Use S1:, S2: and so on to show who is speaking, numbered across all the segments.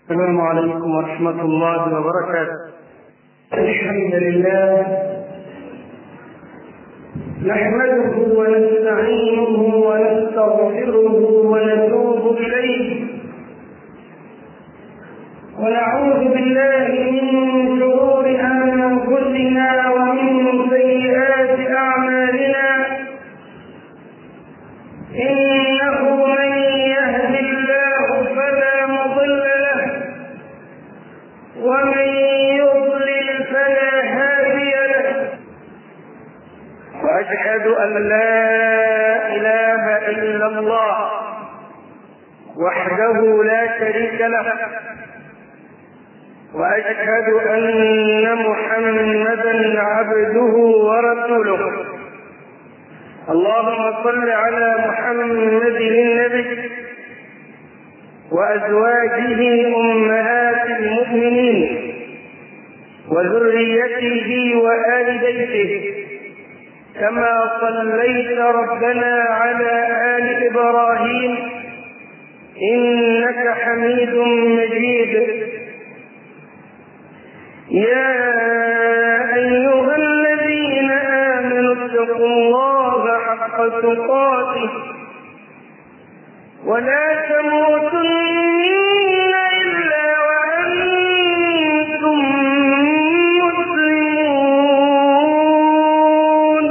S1: السلام عليكم ورحمة الله وبركاته. الحمد لله نحمده ونستعينه ونستغفره ونتوب إليه ونعوذ بالله من شرور أنفسنا ومن سيئات أعمالنا. إنه من يهد الله فلا مضل له ومن يضلل فلا هادي له، وأشهد أن لا إله إلا الله وحده لا شريك له، وأشهد أن محمدا عبده ورسوله. اللهم صل على محمد النبي وأزواجه أمهات المؤمنين وذريته وآل بيته، كما صليت ربنا على آل إبراهيم إنك حميد مجيد. يا أيها الذين آمنوا اتقوا الله حق تقاته ولا تموتن إلا وأنتم مسلمون.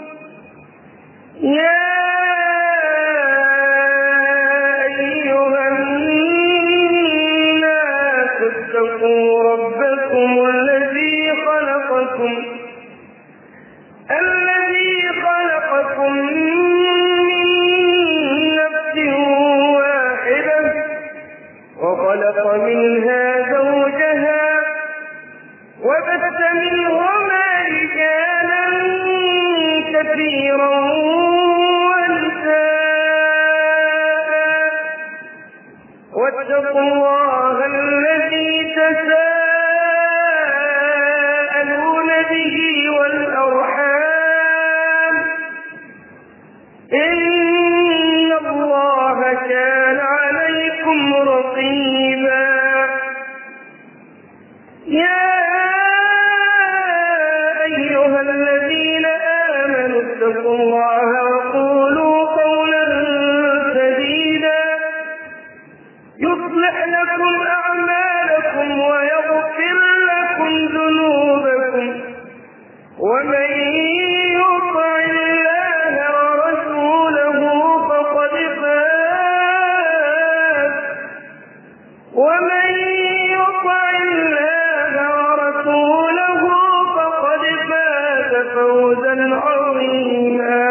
S1: يا أيها الناس اتقوا ربكم الذي خلقكم من نفس واحدة وخلق منها زوجها وبث منهما رجالا كثيرا ونساء، واتقوا الله الذي تساءلون به والأرحام إن الله كان عليكم رقيبا. يا أيها الذين آمنوا اتقوا الله وقولوا قولا سديدا يصلح لكم أعمالكم ويغفر لكم ذنوبكم، ومن يطع الله ورسوله فقد فاز فوزا عظيما.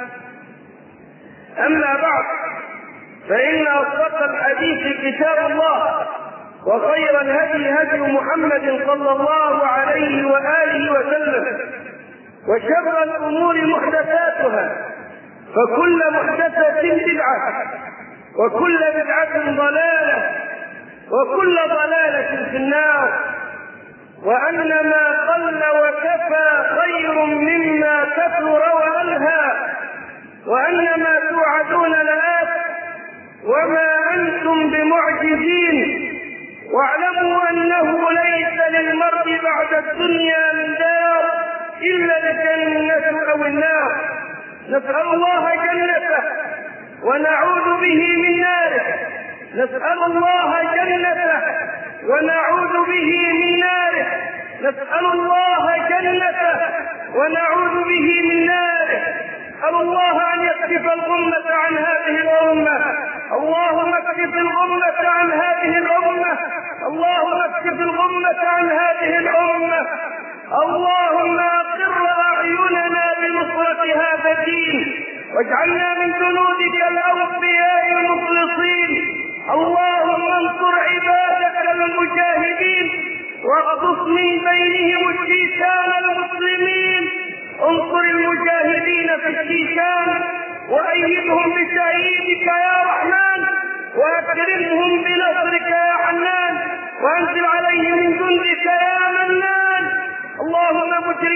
S1: أما بعد، فإن أصدق الحديث كتاب الله، وخير الهدي هدي محمد صلى الله عليه وآله وسلم، وشر الأمور محدثاتها، فكل محدثة بدعة، وكل بدعة ضلالة، وكل ضلالة في النار. وأن ما قل وكفى خير مما كثر وألهى، وأن ما توعدون لآت وما أنتم بمعجزين. واعلموا أنه ليس للمرء بعد الدنيا من دار إلا الجنة أو النار. نسأل الله جنته ونعوذ به من ناره، نسأل الله جنته ونعوذ به من ناره، نسأل الله جنته ونعوذ به من ناره. أسأل الله أن يكشف الغمة عن هذه الأمة، اللهم اكشف الغمة عن هذه الأمة، اللهم اكشف الغمة عن هذه الأمة. اللهم أقر أعيننا بنصرة هذا الدين، واجعلنا من جنودك الأوفياء المخلصين. اللهم انصر عبادك المجاهدين، واقصص من بينهم الشيشان المسلمين. انصر المجاهدين في الشيشان وأيدهم بتأييدك يا رحمن، وأكرمهم بنصرك يا حنان، وأنزل عليهم من جندك يا منان. اللهم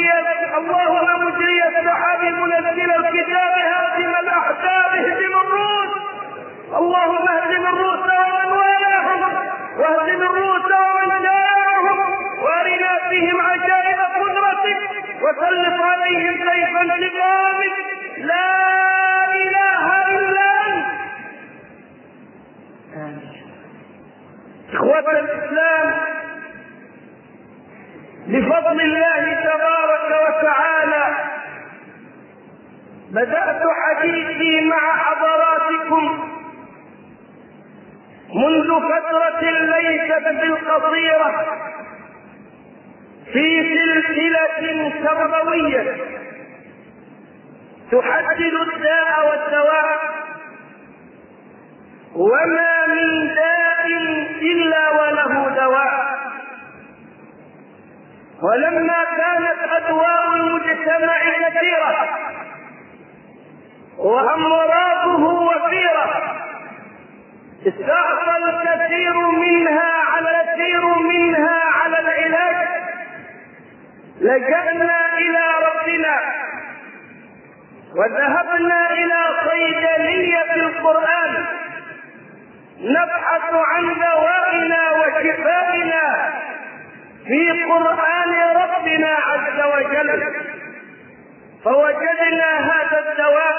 S1: مجري السحاب منزل الكتاب هازم الأحزاب اهزم الروس، اللهم اهزم الروس ومن والاهم، واهزم الروس وسلط عليهم سيف انتقامك لا إله إلا أنت. إخوة الإسلام، بفضل الله تبارك وتعالى بدأت حديثي مع حضراتكم منذ فترة ليست بالقصيرة في سلسلة تربوية تحدد الداء والدواء، وما من داء إلا وله دواء. ولما كانت أدواء المجتمع كثيرة وأمراضه وفيرة استعصى الكثير منها على العلاج، لجأنا إلى ربنا وذهبنا إلى صيدلية القرآن نبحث عن دوائنا وشفائنا في قرآن ربنا عز وجل، فوجدنا هذا الدواء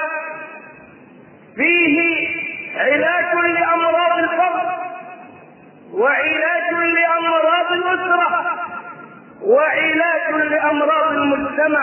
S1: فيه علاج لأمراض الفقر، وعلاج لأمراض الأسرة، وعلاج لأمراض المجتمع.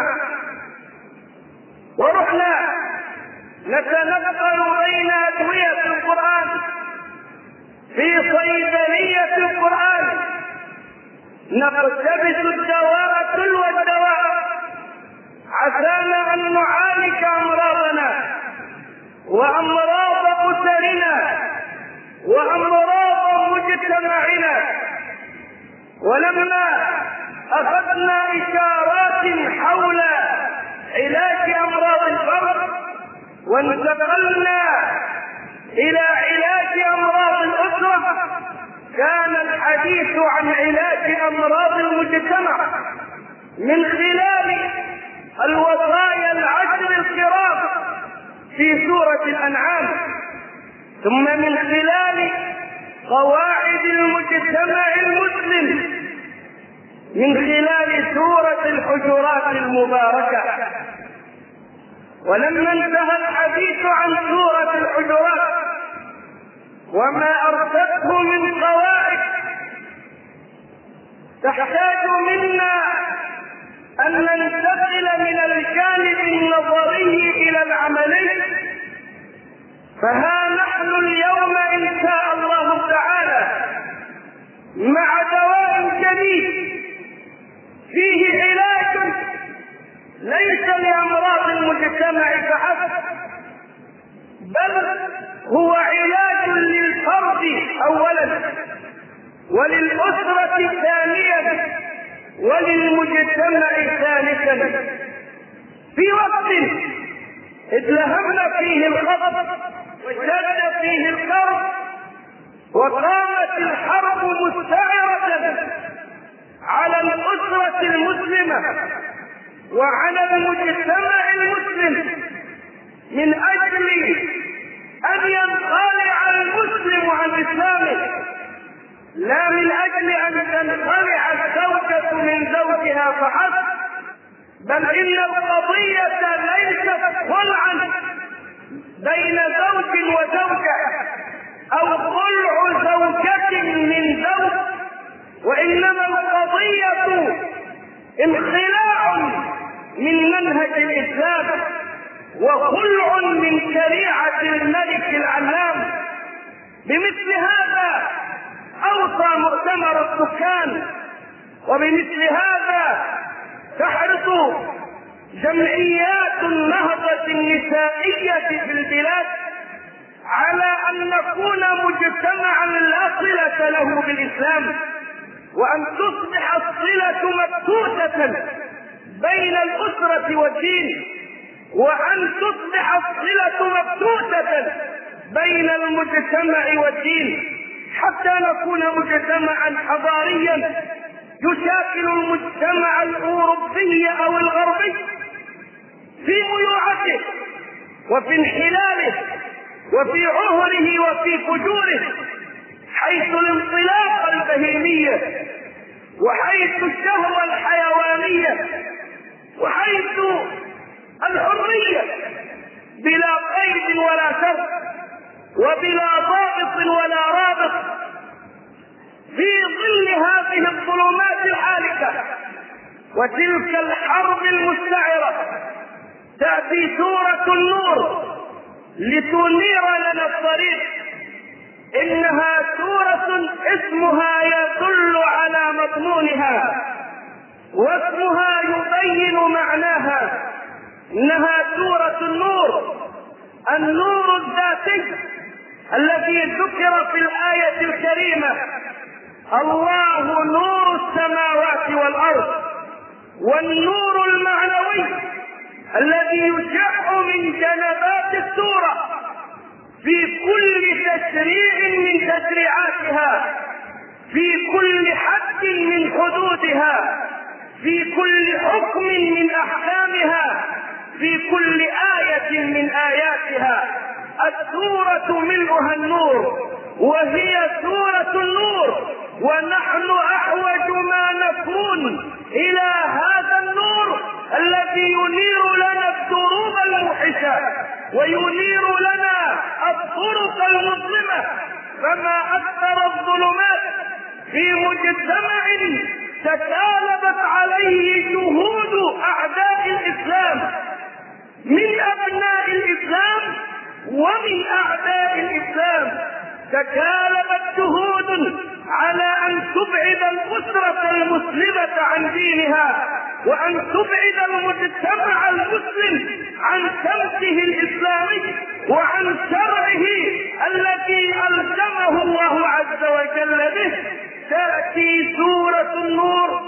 S1: ورحنا نتنقل بين أدوية القرآن في صيدلية القرآن نقتبس الدواء تلو الدواء عسانا أن نعالج أمراضنا وأمراض أسرنا وأمراض مجتمعنا. ولما أخذنا إشارات حول علاج أمراض الفقر وانتقلنا إلى علاج أمراض الأسرة، كان الحديث عن علاج أمراض المجتمع من خلال الوصايا العشر الكرام في سورة الأنعام، ثم من خلال قواعد المجتمع المسلم من خلال سورة الحجرات المباركة. ولما انتهى الحديث عن سورة الحجرات وما أرسته من قواعد تحتاج منا أن ننتقل من الجانب النظري إلى العملي، فها نحن اليوم إن شاء الله تعالى مع دواء جديد فيه علاج ليس لأمراض المجتمع فحسب، بل هو علاج للفرد أولا وللأسرة ثانيا وللمجتمع ثالثا، في وقت اتلهم فيه الخطر واشتد فيه الكرب وقامت الحرب مستعرة على الأسرة المسلمة وعلى المجتمع المسلم من أجل أن ينخلع المسلم عن إسلامه، لا من أجل أن تنخلع الزوجة من زوجها فحسب، بل إن القضية ليست خلعا بين زوج وزوجة أو خلع زوجة من زوج، وإنما القضية انخلاع من منهج الإسلام وخلع من شريعة الملك العلام. بمثل هذا أوصى مؤتمر السكان، وبمثل هذا تحرص جمعيات النهضة النسائية في البلاد على أن نكون مجتمعا لا صلة له بالإسلام، وأن تصبح الصلة مبثوثة بين الأسرة والدين، وأن تصبح الصلة مبثوثة بين المجتمع والدين، حتى نكون مجتمعا حضاريا يشاكل المجتمع الأوروبي أو الغربي في ميوعته وفي انحلاله وفي عهره وفي فجوره، حيث الانطلاقة البهيمية وحيث الشهوة الحيوانية وحيث الحرية بلا قيد ولا شرط وبلا ضابط ولا رابط. في ظل هذه الظلمات الحالكة وتلك الحرب المستعرة تأتي سورة النور لتنير لنا الطريق. إنها سورة اسمها يدل على مضمونها واسمها يبين معناها. إنها سورة النور، النور الذاتي الذي ذكر في الآية الكريمة: الله نور السماوات والأرض. والنور المعنوي الذي يشع من جنبات السورة في كل تشريع من تشريعاتها، في كل حد من حدودها، في كل حكم من أحكامها، في كل آية من آياتها. السورة ملؤها النور، وهي سورة النور، ونحن أحوج ما نكون إلى هذا النور الذي ينير لنا الدروب الموحشة وينير لنا الطرق المظلمة. فما أكثر الظلمات في مجتمع تكالبت عليه جهود أعداء الإسلام من أبناء الإسلام ومن أعداء الإسلام. تكالبت جهود على أن تبعد الأسرة المسلمة عن دينها، وأن تبعد المجتمع المسلم عن سمته الإسلامي وعن شرعه الذي ألزمه الله عز وجل به. تأتي سورة النور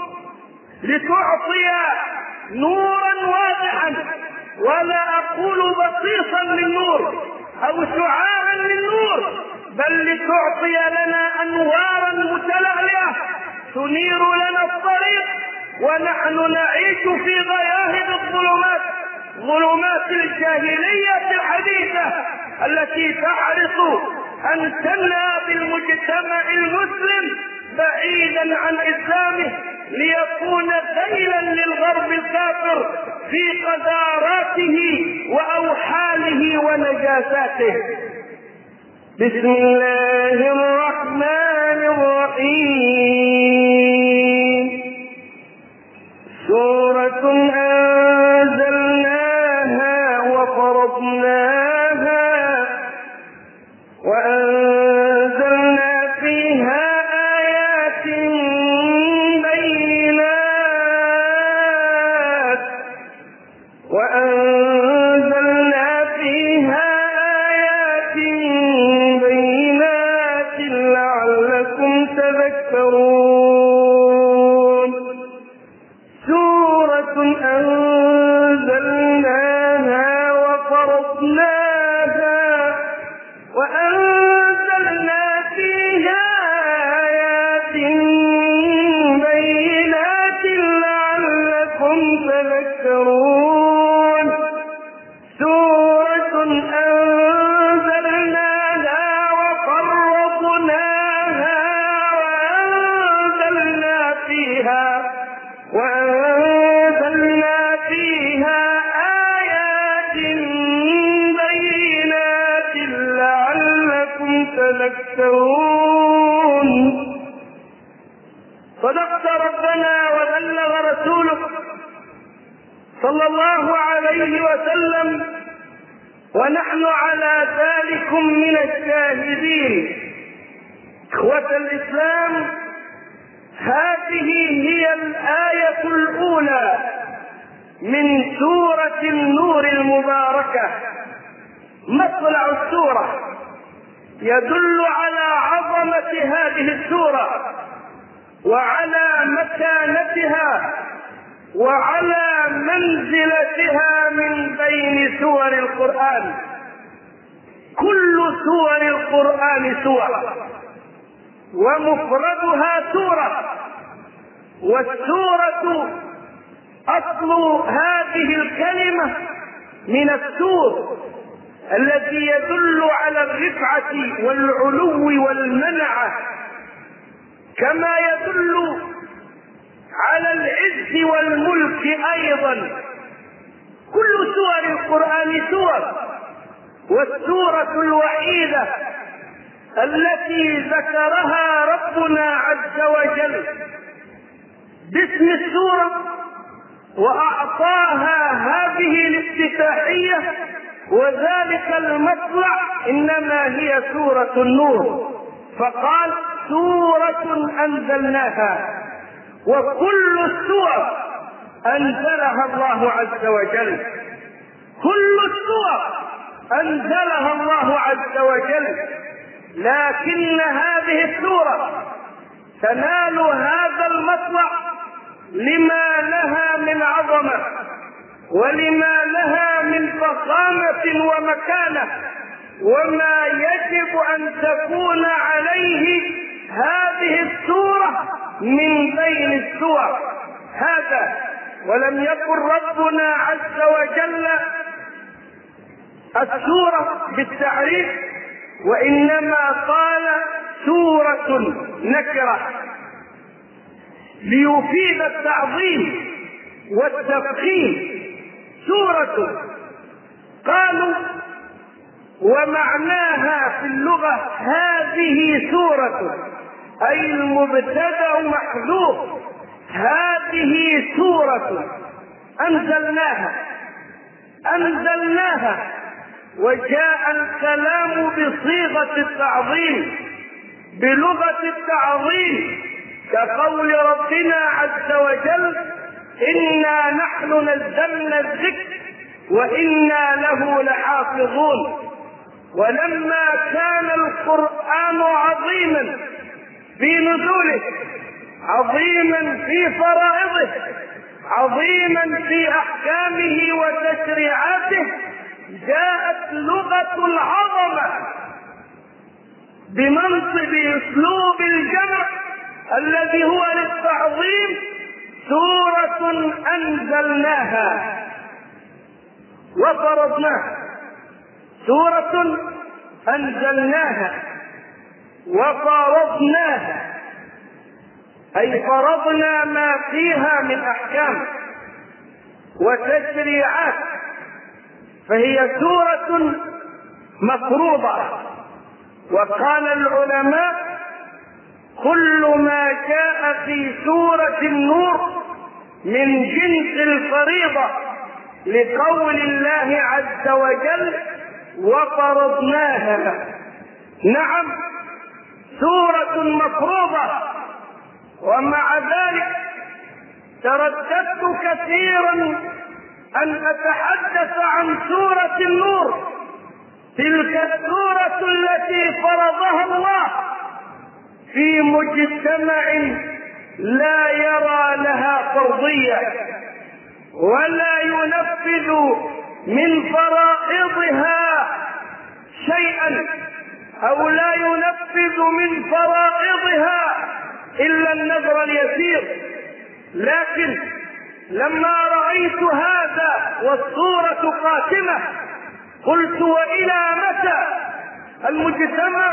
S1: لتعطي نورا واضحا، ولا أقول بسيطا للنور أو شعاعا للنور، بل لتعطي لنا أنوارا متلألئة تنير لنا الطريق ونحن نعيش في غياهب الظلمات، ظلمات الجاهلية الحديثة التي تحرص أن تنهى بالمجتمع المسلم بعيدا عن إسلامه ليكون ذيلا للغرب الكافر في قذاراته وأوحاله ونجاساته. بسم الله الرحمن الرحيم. سورة أنزلناها وفرضناها وأنزلنا فيها آيات بينات لعلكم تذكرون. سورة أنزلناها وفرضناها وأنزلنا فيها آيات بينات لعلكم تذكرون. سورة أنزلناها وفرضناها وأنزلنا فيها آيات بينات لعلكم تذكرون. صدقت ربنا وبلغ رسولك صلى الله عليه وسلم، ونحن على ذلك من الشاهدين. إخوة الإسلام، هذه هي الآية الأولى من سورة النور المباركة. مطلع السورة يدل على عظمة هذه السورة وعلى مكانتها وعلى منزلتها من بين سور القرآن. كل سور القرآن سورة ومفردها سورة، والسورة أصل هذه الكلمة من السور الذي يدل على الرفعة والعلو والمنعة، كما يدل على العز والملك أيضا. كل سور القرآن سور، والسورة الوحيدة التي ذكرها ربنا عز وجل باسم السورة وأعطاها هذه الافتتاحية وذلك المطلع إنما هي سورة النور، فقال سورة أنزلناها. وكل السور أنزلها الله عز وجل، كل السور أنزلها الله عز وجل، لكن هذه السورة تنال هذا المطلع لما لها من عظمة ولما لها من فخامة ومكانة وما يجب أن تكون عليه هذه السورة من بين السور هذا. ولم يقل ربنا عز وجل السورة بالتعريف، وإنما قال سورة نكرة ليفيد التعظيم والتفخيم. سورة قالوا ومعناها في اللغة هذه سورة، أي المبتدأ محذوف، هذه سورة أنزلناها، وجاء الكلام بصيغة التعظيم بلغة التعظيم كقول ربنا عز وجل إنا نحن نزلنا الذكر وإنا له لحافظون. ولما كان القرآن عظيما في نزوله، عظيما في فرائضه، عظيما في أحكامه وتشريعاته، جاءت لغة العظمة بمنصب أسلوب الجمع الذي هو للتعظيم سورة أنزلناها وفرضناها، سورة أنزلناها وفرضناها، أي فرضنا ما فيها من أحكام وتشريعات، فهي سورة مفروضة. وقال العلماء كل ما جاء في سورة النور من جنس الفريضة لقول الله عز وجل وفرضناها. نعم سورة مفروضة، ومع ذلك ترددت كثيرا أن أتحدث عن سورة النور، تلك السورة التي فرضها الله في مجتمع لا يرى لها فرضية ولا ينفذ من فرائضها شيئا، أو لا ينفذ من فرائضها إلا النذر اليسير. لكن لما رأيت هذا والصورة قاتمة قلت وإلى متى المجتمع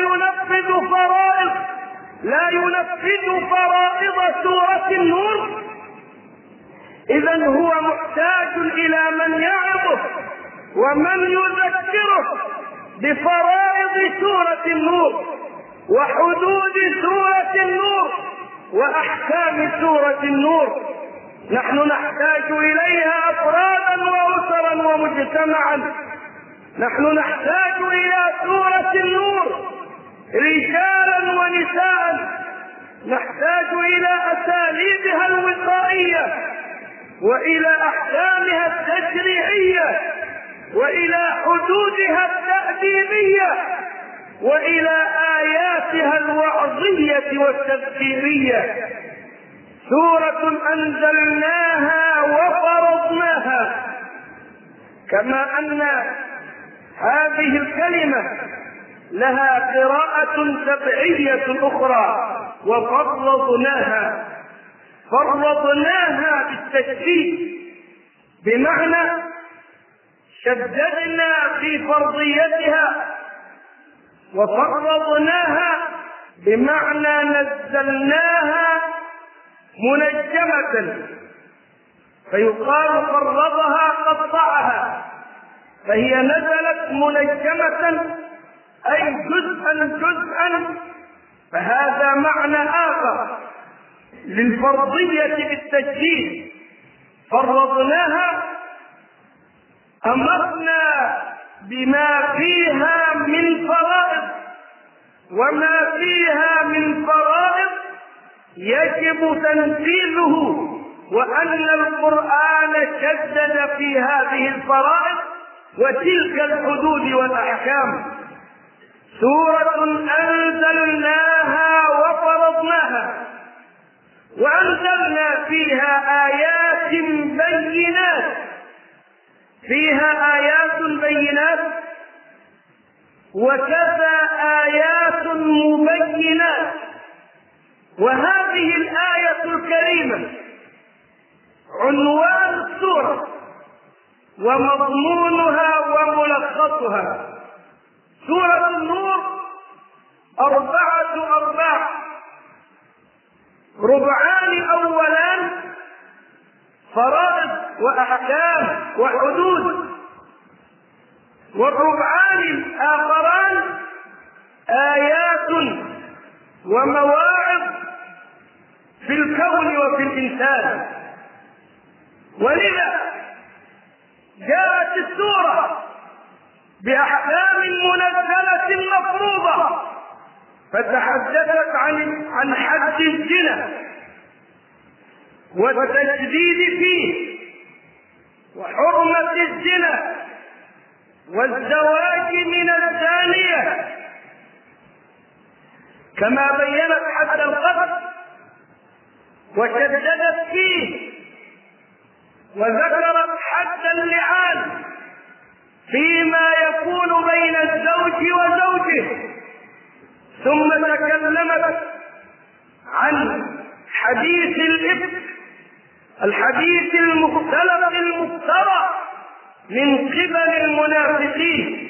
S1: لا ينفذ فرائض سورة النور؟ إذن هو محتاج إلى من يعظه ومن يذكره بفرائض سورة النور وحدود سورة النور وأحكام سورة النور. نحن نحتاج إليها أفرادا وأسرا ومجتمعا. نحن نحتاج إلى سورة النور رجالا ونساء، نحتاج إلى أساليبها الوقائية وإلى أحكامها التشريعية وإلى حدودها التأديبية وإلى آياتها الوعظية والتذكيرية. سورة أنزلناها وفرضناها، كما أن هذه الكلمة لها قراءة سبعية أخرى وفرضناها. فرضناها بالتشديد بمعنى شددنا في فرضيتها، وفرضناها بمعنى نزلناها منجمة، فيقال فرضها قطعها، فهي نزلت منجمة أي جزءا، فهذا معنى آخر للفرضية بالتجديد. فرضناها، أمرنا بما فيها من فرائض، وما فيها من فرائض يجب تنفيذه، وأن القرآن شدد في هذه الفرائض وتلك الحدود والأحكام. سورة أنزلناها وفرضناها، وأنزلنا فيها آيات بينات، وكذا آيات مبينات. وهذه الآية الكريمة عنوان السورة ومضمونها وملخصها. سورة النور 4 أرباع، ربعان أولان فرائض وأحكام وحدود، والربعان الآخران آيات ومواعظ في الكون وفي الإنسان. ولذا جاءت السورة بأحكام منزلة مفروضة، فتحدثت عن حد الزنا والتشديد فيه، وحرمة الزنا، والزواج من الزانية، كما بينت حد القتل وشددت فيه، وذكرت حد اللعان فيما يكون بين الزوج وزوجه، ثم تكلمت عن حديث الإفك، الحديث المختلف المفترى من قبل المنافقين،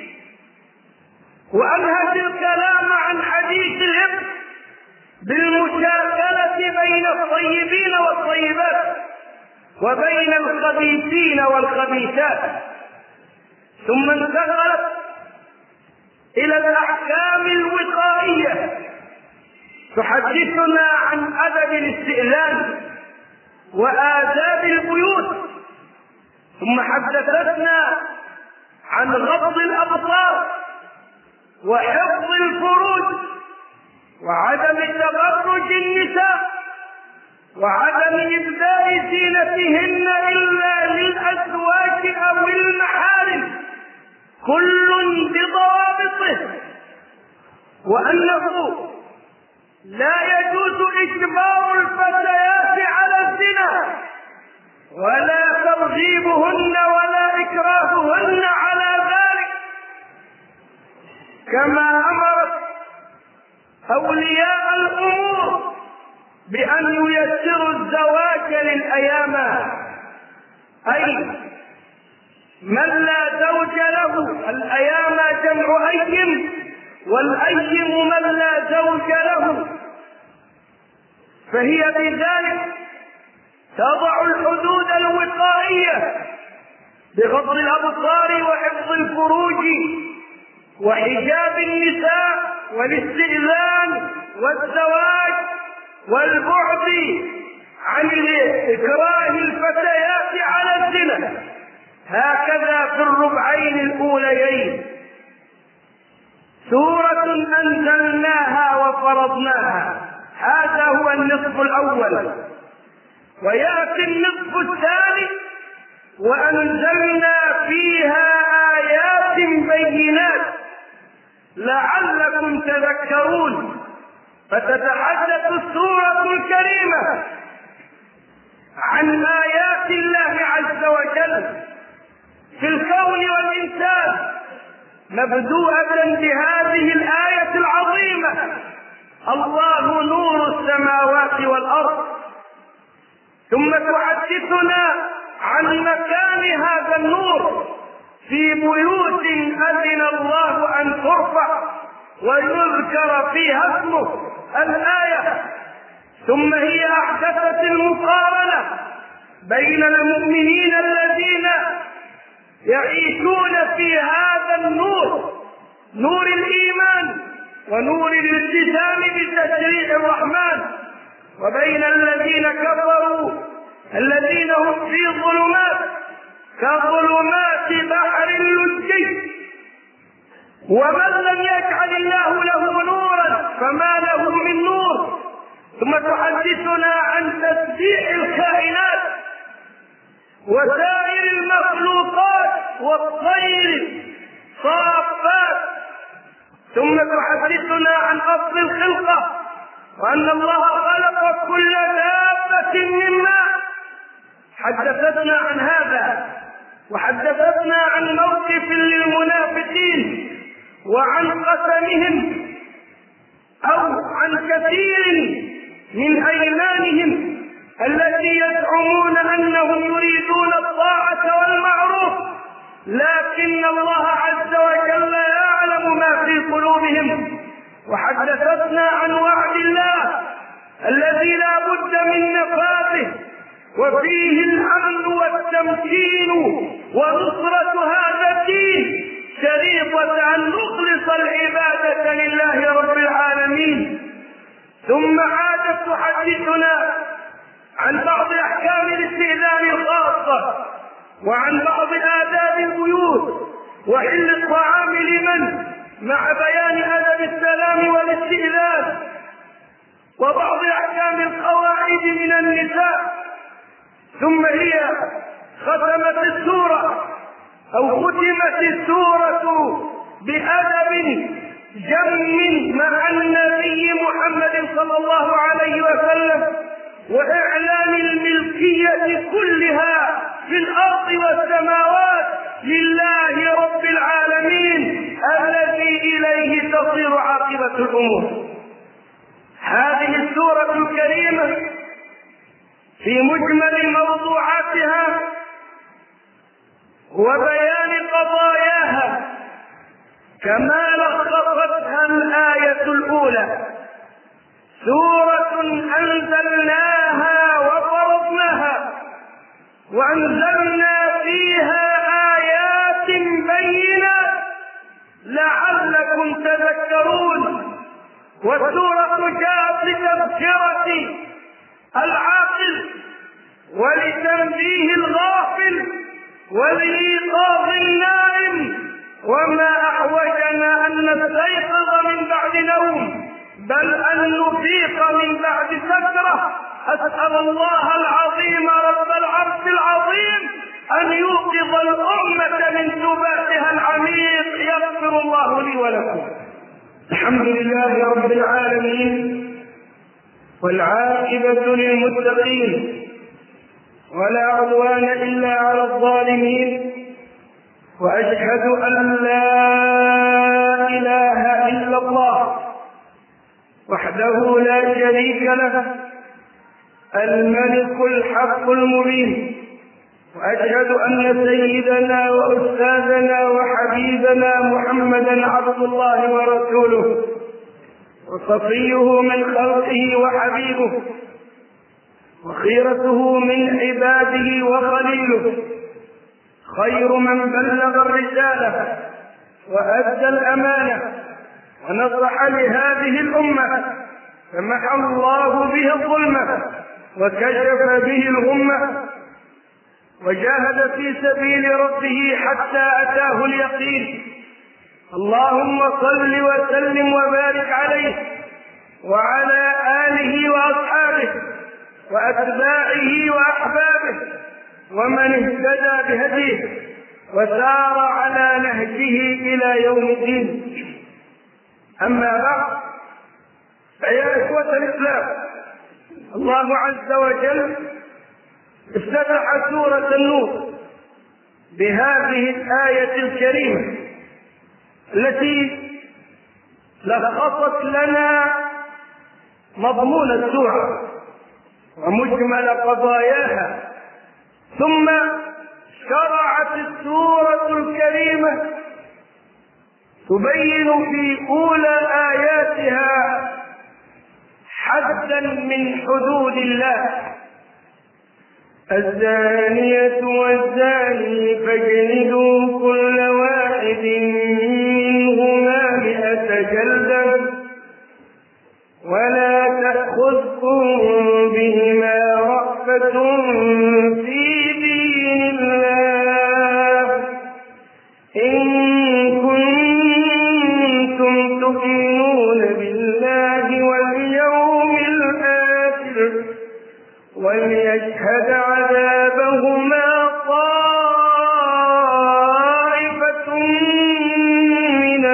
S1: وأنهت الكلام عن حديث الإفك بالمشاكلة بين الطيبين والطيبات وبين الخبيثين والخبيثات، ثم انتقلت إلى الأحكام الوقائية تحدثنا عن أدب الاستئذان وآداب البيوت، ثم حدثتنا عن غض الأبصار وحفظ الفروج وعدم تبرج النساء وعدم إبداء زينتهن إلا للأزواج أو المحارم، كل بضوابطه، وأنه لا يجوز إجبار الفتيات على الزنا ولا ترغيبهن ولا إكراههن على ذلك، كما أمرت أولياء الأمور بأن ييسروا الزواج للأيام، أي من لا زوج له. الأيام جمع أيم، والأيم من لا زوج له، فهي بذلك تضع الحدود الوقائية بغض الأبصار وحفظ الفروج وحجاب النساء والاستئذان والزواج والبعد عن إكراه الفتيات على الزنا، هكذا في الربعين الأوليين. سورة أنزلناها وفرضناها، هذا هو النصف الأول. ويأتي النصف الثاني وأنزلنا فيها آيات بينات لعلكم تذكرون. فتتحدث السورة الكريمة عن آيات الله عز وجل في الكون والإنسان، مبدوءة بهذه الآية العظيمة: الله نور السماوات والأرض، ثم تحدثنا عن مكان هذا النور في بيوت أذن الله أن ترفع ويذكر فيها اسمه. الآية ثم هي أحدثت المقارنة بين المؤمنين الذين يعيشون في هذا النور، نور الإيمان ونور الالتزام بتشريع الرحمن، وبين الذين كفروا الذين هم في ظلمات كظلمات بحر اللجي. ومن لم يجعل الله له نورا فما له من نور. ثم تحدثنا عن تسبيح الكائنات وسائر المخلوقات والطير صافات، ثم تحدثنا عن أصل الخلقة وأن الله خلق كل دابة من ماء. حدثتنا عن هذا، وحدثتنا عن موقف للمنافقين وعن قسمهم أو عن كثير من أيمانهم التي يزعمون أنهم يريدون الطاعة والمعروف، لكن الله عز وجل يعلم ما في قلوبهم. وحدثتنا عن وعد الله الذي لا بد من نفاذه، وفيه الأمن والتمكين ونصرة هذا الدين، شريطة أن نخلص العبادة لله رب العالمين. ثم عادت تحدثنا عن بعض أحكام الاستئذان الخاصة، وعن بعض آداب البيوت وحل الطعام لمن، مع بيان أدب السلام والاستئذان، وبعض أحكام القواعد من النساء. ثم هي ختمت السورة أو ختمت السورة بأدب جم مع النبي محمد صلى الله عليه وسلم، وإعلان الملكية كلها في الأرض والسماوات لله رب العالمين الذي إليه تصير عاقبة الأمور. هذه السورة الكريمة في مجمل موضوعاتها وبيان قضاياها كما لخصتها الآية الأولى، سورة أنزلناها وفرضناها وأنزلنا فيها آيات بينات لعلكم تذكرون. والسورة جاءت لتذكرة العاقل ولتنبيه الغافل ولإيقاظ النائم، وما أحوجنا أن نستيقظ من بعد نوم بل أن نفيق من بعد سكرة. أسأل الله العظيم رب العرش العظيم أن يوقظ الأمة من سباتها العميق. يغفر الله لي ولكم. الحمد لله رب العالمين، والعاقبة للمتقين، ولا عدوان إلا على الظالمين، وأشهد أن لا إله إلا الله وحده لا شريك له الملك الحق المبين، وأشهد أن سيدنا وأستاذنا وحبيبنا محمدا عبد الله ورسوله وصفيه من خلقه وحبيبه وخيرته من عباده وخليله، خير من بلغ الرسالة وأدى الأمانة ونصح لهذه الأمة، فمحى الله به الظلمة وكشف به الغمة، وجاهد في سبيل ربه حتى أتاه اليقين. اللهم صل وسلم وبارك عليه وعلى آله وأصحابه وأتباعه وأحبابه ومن اهتدى بهديه وسار على نهجه إلى يوم الدين. أما بعد، فيا إخوة الإسلام، الله عز وجل افتتح سورة النور بهذه الآية الكريمة التي لخصت لنا مضمون السورة ومجمل قضاياها، ثم شرعت السورة الكريمة تبين في أولى آياتها حدا من حدود الله: الزانية والزاني فاجلدوا كل واحد منهما 100 جلدة ولا تأخذكم بهما رأفة في دين الله إن كنتم تؤمنون بالله واليوم الآخر وليشهد عذابهما طائفة من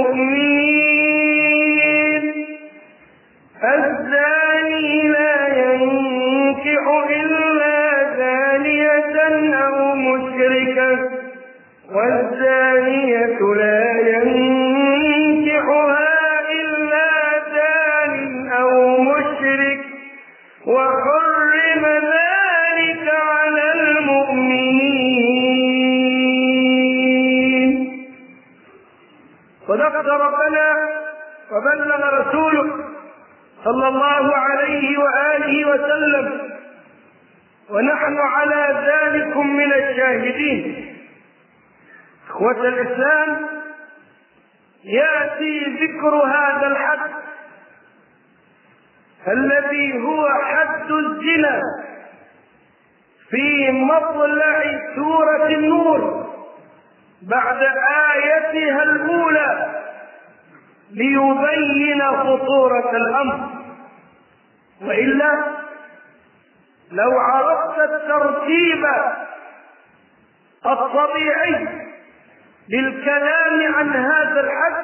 S1: المؤمنين. الزاني لا ينكح إلا زانية أو مشركة والزانية لا ينكحها إلا زان أو مشرك وحرم ذلك على المؤمنين. صدقت ربنا وبلغ رسوله صلى الله عليه وآله وسلم، ونحن على ذلك من الشاهدين. إخوة الإسلام، يأتي ذكر هذا الحد الذي هو حد الزنا في مطلع سورة النور بعد آيتها الأولى ليبين خطورة الأمر. وإلا لو عرفت الترتيب الطبيعي للكلام عن هذا الحد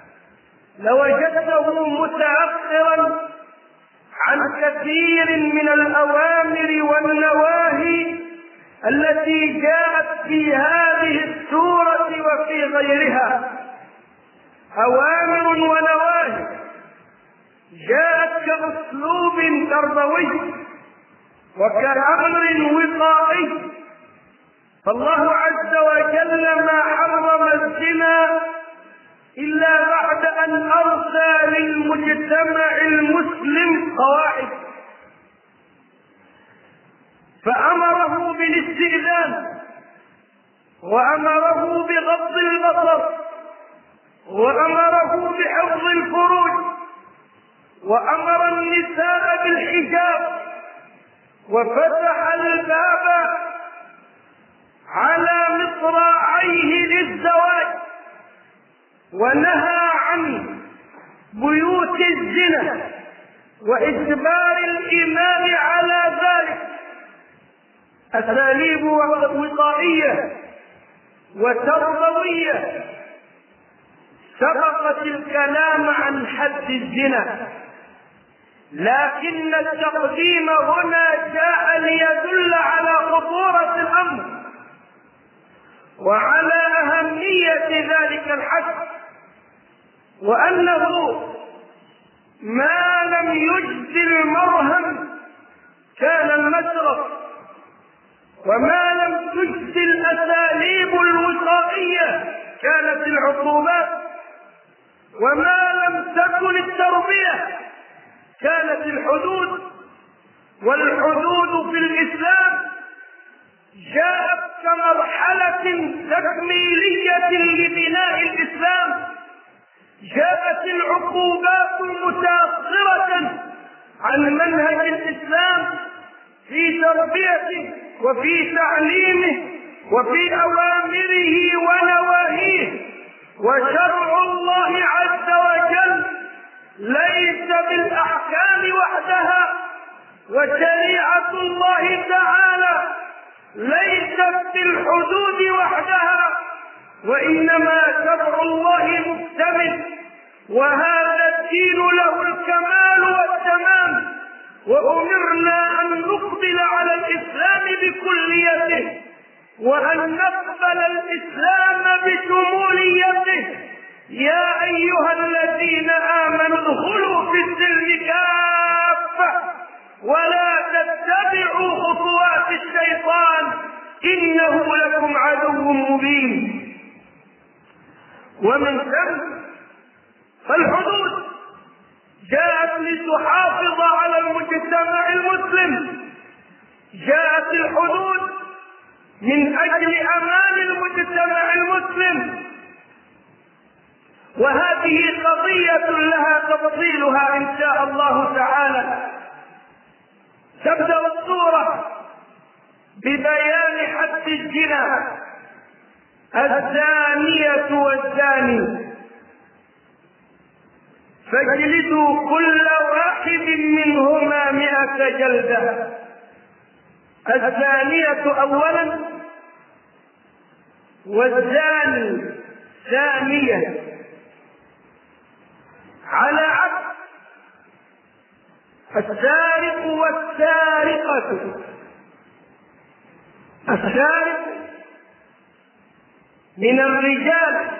S1: لوجدته متأخرا عن كثير من الأوامر والنواهي التي جاءت في هذه السورة وفي غيرها. أوامر ونواهي جاءت كأسلوب تربوي وكأمر وقائي، فالله عز وجل ما حرم الزنا إلا بعد أن أرسى للمجتمع المسلم قواعد، فأمره بالاستئذان وأمره بغض البصر وأمره بحفظ الفروج وأمر النساء بالحجاب وفتح الباب على مصراعيه للزواج ونهى عن بيوت الزنا وإجبار الإمام على ذلك. أساليب وقائية وتربوية سبقت الكلام عن حد الزنا، لكن التقديم هنا جاء ليدل على خطورة الأمر وعلى أهمية ذلك الحد، وأنه ما لم يجز المرهم كان المشرف، وما لم تجز الأساليب الوقائية كانت العقوبات، وما لم تكن التربية كانت الحدود. والحدود في الإسلام جاءت كمرحلة تكميلية لبناء الإسلام، جاءت العقوبات متأخرة عن منهج الإسلام في تربيته وفي تعليمه وفي أوامره ونواهيه. وشرع الله عز وجل ليس بالأحكام وحدها، وشريعة الله تعالى ليست بالحدود وحدها، وإنما شرع الله مكتمل، وهذا الدين له الكمال والتمام، وأمرنا أن نقبل على الإسلام بكليته وأن نقبل الإسلام بشموليته. يا أيها الذين آمنوا ادخلوا في السلم كافة ولا تتبعوا خطوات الشيطان إنه لكم عدو مبين. ومن ثم فالحدود جاءت لتحافظ على المجتمع المسلم، جاءت الحدود من أجل أمان المجتمع المسلم. وهذه قضية لها تفصيلها إن شاء الله تعالى. تبدأ السورة ببيان حد الزنا: الزانية والزاني فاجلدوا كل واحد منهما 100 جلدة. الزانية أولا، والزاني ثانية، على عكس السارق والسارقة. السارق من الرجال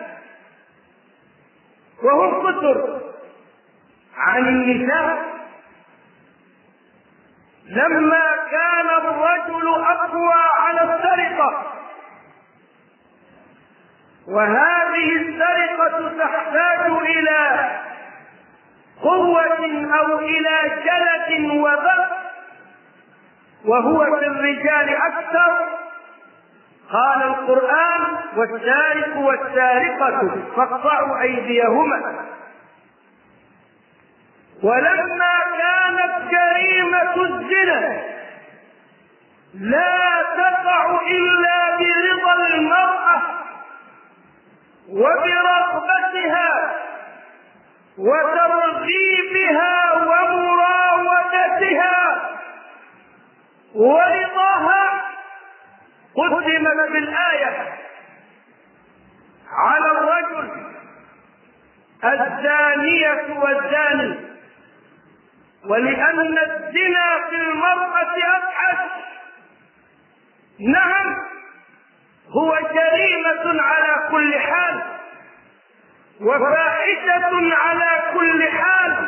S1: وهم كثر عن النساء، لما كان الرجل أقوى على السرقة، وهذه السرقة تحتاج إلى قوة أو إلى جلد وبأس، وهو في الرجال أكثر. قال القرآن: والسارق والسارقة فاقطعوا أيديهما. ولما كانت جريمة الزنا لا تقع إلا برضا المرأة وبرغبتها وترغيبها ومراودتها ورضاها، قدمت بالآية على الرجل الزانية والزاني. ولأن الزنا في المرأة أبحث، نعم هو جريمة على كل حال وفاحشة على كل حال،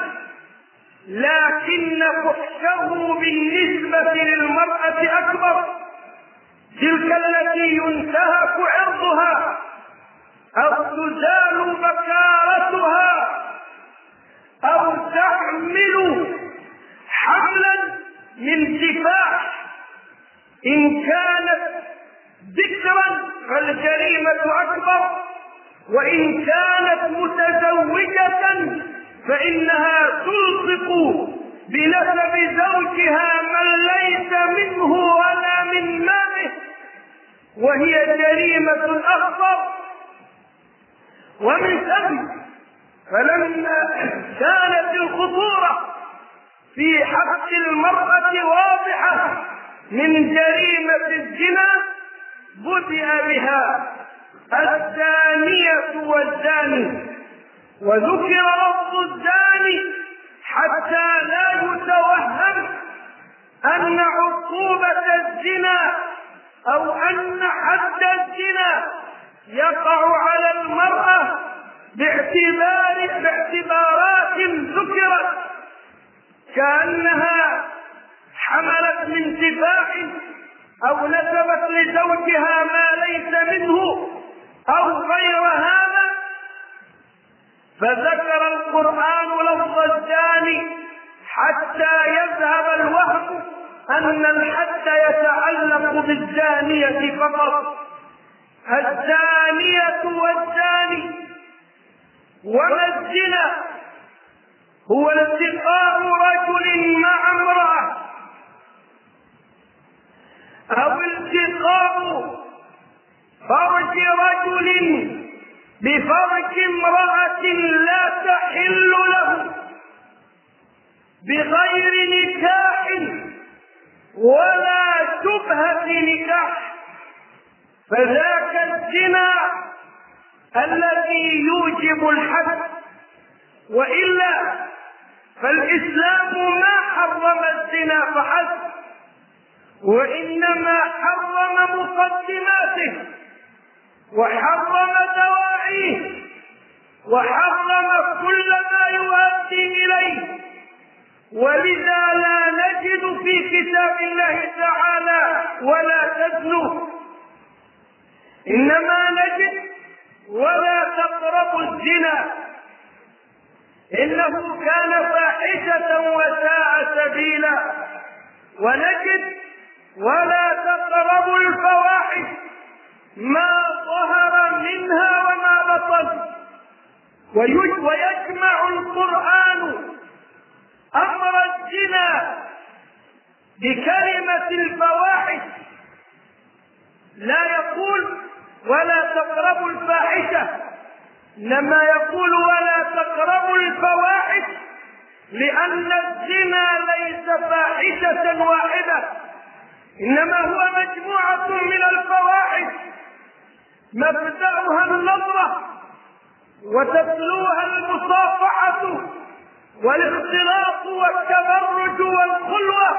S1: لكن فحشه بالنسبة للمرأة أكبر. تلك التي ينتهك عرضها أو تزال بكارتها أو تحمل حملا من سفاح، إن كانت ذكرا فالجريمة أكبر، وإن كانت متزوجة فإنها تلصق بنسب زوجها من ليس منه ولا من ماله، وهي جريمة أخطر. ومن ثم فلما كانت الخطورة في حق المرأة واضحة من جريمة الزنا، بدأ بها الزانية والزاني، وذكر لفظ الزاني حتى لا يتوهم أن عقوبة الزنا أو أن حد الزنا يقع على المرأة باعتبارات ذكرت، كأنها حملت من سفاح أو نسبت لزوجها ما ليس منه أو غير هذا. فذكر القرآن لفظ الزاني حتى يذهب الوهم أن الحد يتعلق بالزانية فقط. الزانية والزاني. وما الزنا؟ هو التقاء رجل مع امرأة أو التقاء فرج رجل بفرج امرأة لا تحل له بغير نكاح ولا شبهة نكاح، فذاك الزنا الذي يوجب الحد. وإلا فالإسلام ما حرم الزنا فحسب، وإنما حرم مقدماته وحرم دواعيه وحرم كل ما يؤدي إليه. ولذا لا نجد في كتاب الله تعالى ولا تزنوا، إنما نجد ولا تقربوا الزنا. إنه كان فاحشة وساء سبيلا. ونجد ولا تقربوا الفواحش ما ظهر منها وما بطن. ويجمع القرآن أمر الزنا بكلمة الفواحش، لا يقول ولا تقربوا الفاحشة، إنما يقول ولا تقربوا الفواحش، لأن الزنا ليس فاحشة واحدة، إنما هو مجموعة من الفواحش مبدأها النظرة وتتلوها المصافحة والاختلاط والتبرج والخلوة،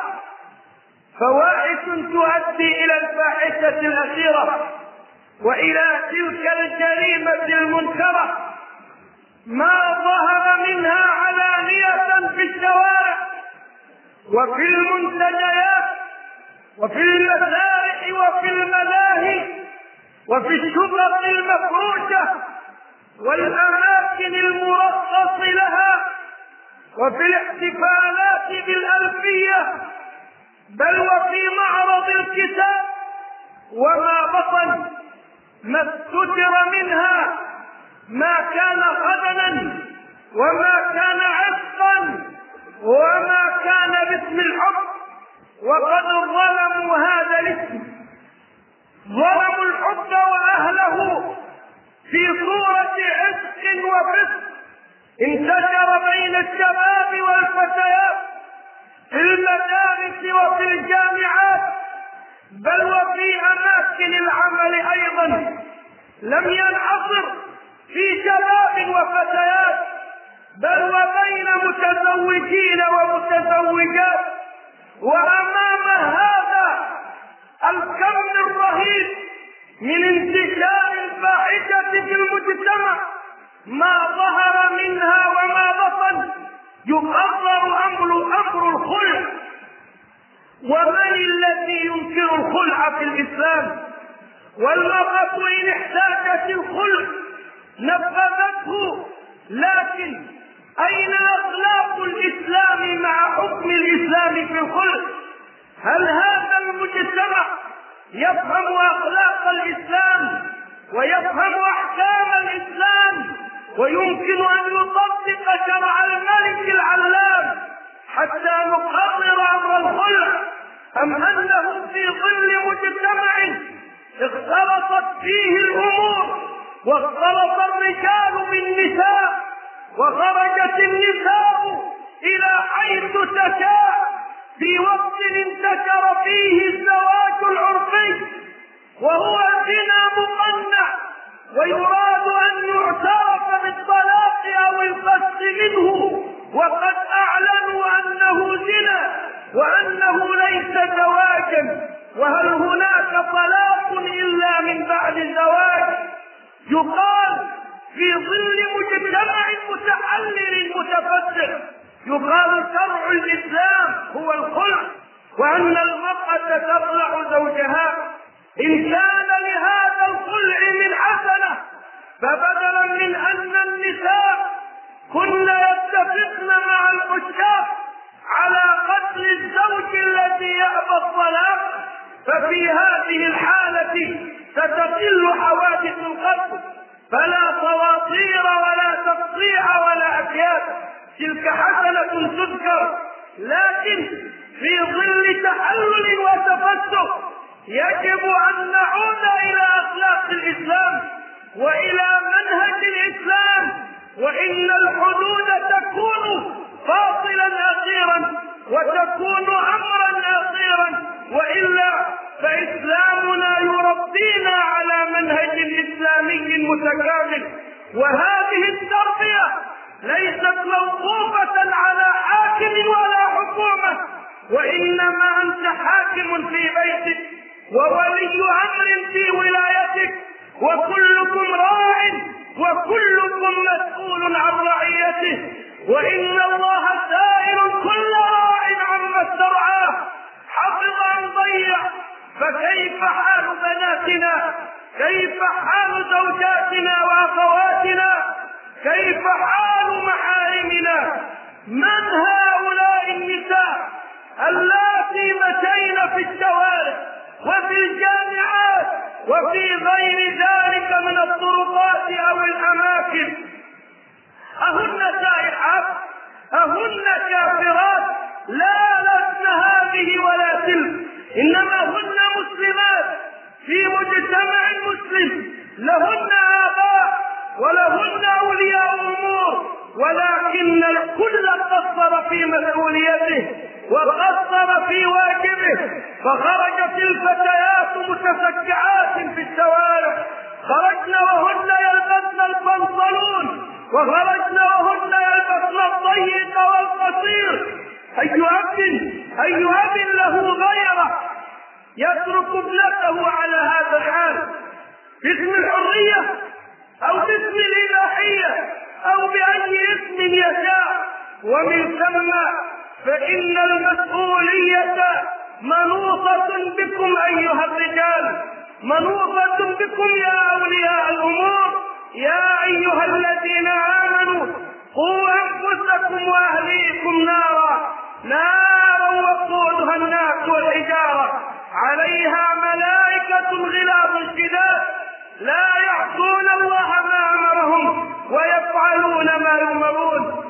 S1: فواحش تؤدي إلى الفاحشة الأخيرة وإلى تلك الجريمة المنكرة ما ظهر منها علانية في الشوارع وفي المنتجيات وفي المسارح وفي الملاهي وفي الشقق المفروشة والأماكن المرخص لها وفي الاحتفالات بالألفية، بل وفي معرض الكتاب وما بطن. ما استتر منها ما كان خدنا وما كان عشقا وما كان باسم الحب، وقد ظلموا هذا الاسم، ظلموا الحب وأهله في صورة عشق وفسق انتشر بين الشباب والفتيات في المدارس وفي الجامعات، بل وفي أماكن العمل أيضا. لم ينحصر في شباب وفتيات، بل وبين متزوجين ومتزوجات. وأمام هذا الكم الرهيب من انتشار الفاحشة في المجتمع ما ظهر منها وما بطن، يقرر أمر الخلع. ومن الذي ينكر الخلع في الإسلام؟ والمرأة إن احتاجت الخلع نفذته، لكن أين أخلاق الإسلام مع حكم الإسلام في الخلع؟ هل هذا المجتمع يفهم أخلاق الإسلام ويفهم أحكام الإسلام ويمكن أن يطبق شرع الملك العلام حتى نقرر أمر الخلع، أم أنه في ظل مجتمع اختلطت فيه الأمور واختلط الرجال بالنساء وخرجت النساء إلى حيث تشاء في وقت انتشر فيه الزواج العرفي وهو زنا مقنع، ويراد أن يعترف بالطلاق أو القصد منه وقد أعلنوا أنه زنا وأنه ليس زواجا. وهل هناك طلاق إلا من بعد الزواج؟ يقال في ظل مجتمع متحلل متفتح، يقال شرع الإسلام هو الخلع، وأن المرأة تخلع زوجها إن كان لهذا الخلع من حسنة، فبدلا من أن النساء كن يتفقن مع الحجاب على قتل الزوج الذي يأبى الطلاق، ففي هذه الحالة ستقل حوادث القتل، فلا صواطير ولا تقطيع ولا أكياد، تلك حسنة تذكر. لكن في ظل تحلل وتفتح يجب أن نعود إلى أخلاق الإسلام وإلى منهج الإسلام، وإن الحدود تكون فاصلا أخيرا وتكون أمرا أخيرا، وإلا فإسلامنا يربينا على منهج إسلامي متكامل. وهذه التربية ليست موقوفة على حاكم ولا حكومة، وإنما أنت حاكم في بيتك وولي أمر في ولايتك، وكلكم راع وكلكم مسؤول عن رعيته، وإن الله سائل كل راع عما استرعاه، حفظ أم ضيع. فكيف حال بناتنا؟ كيف حال زوجاتنا وأخواتنا؟ كيف حال محارمنا؟ من هؤلاء النساء اللاتي مشين في الشوارع وفي الجامعات وفي غير ذلك من الطرقات أو الأماكن؟ أهن سائحات؟ أهن كافرات؟ لا، لسن هذه ولا تلك، إنما هن مسلمات في مجتمع مسلم، لهن آباء ولهن أولياء أمور، ولكن الكل قصر في مسؤوليته وقصر في واجبه، فخرجت الفتيات متفجعات في الشوارع، خرجن وهن يلبسن البنطلون، وخرجن وهن يلبسن الضيق والقصير. أي أب له غيره يترك ابنته على هذا الحال باسم الحرية أو باسم الإباحية أو بأي اسم يشاء؟ ومن ثم فإن المسؤولية منوطة بكم أيها الرجال، منوطة بكم يا أولياء الأمور، يا أيها الذين آمنوا قوا أنفسكم وأهليكم نارا وقودها الناس والحجارة عليها ملائكة غلاظ شداد لا يعصون الله ما أمرهم ويفعلون ما يؤمرون.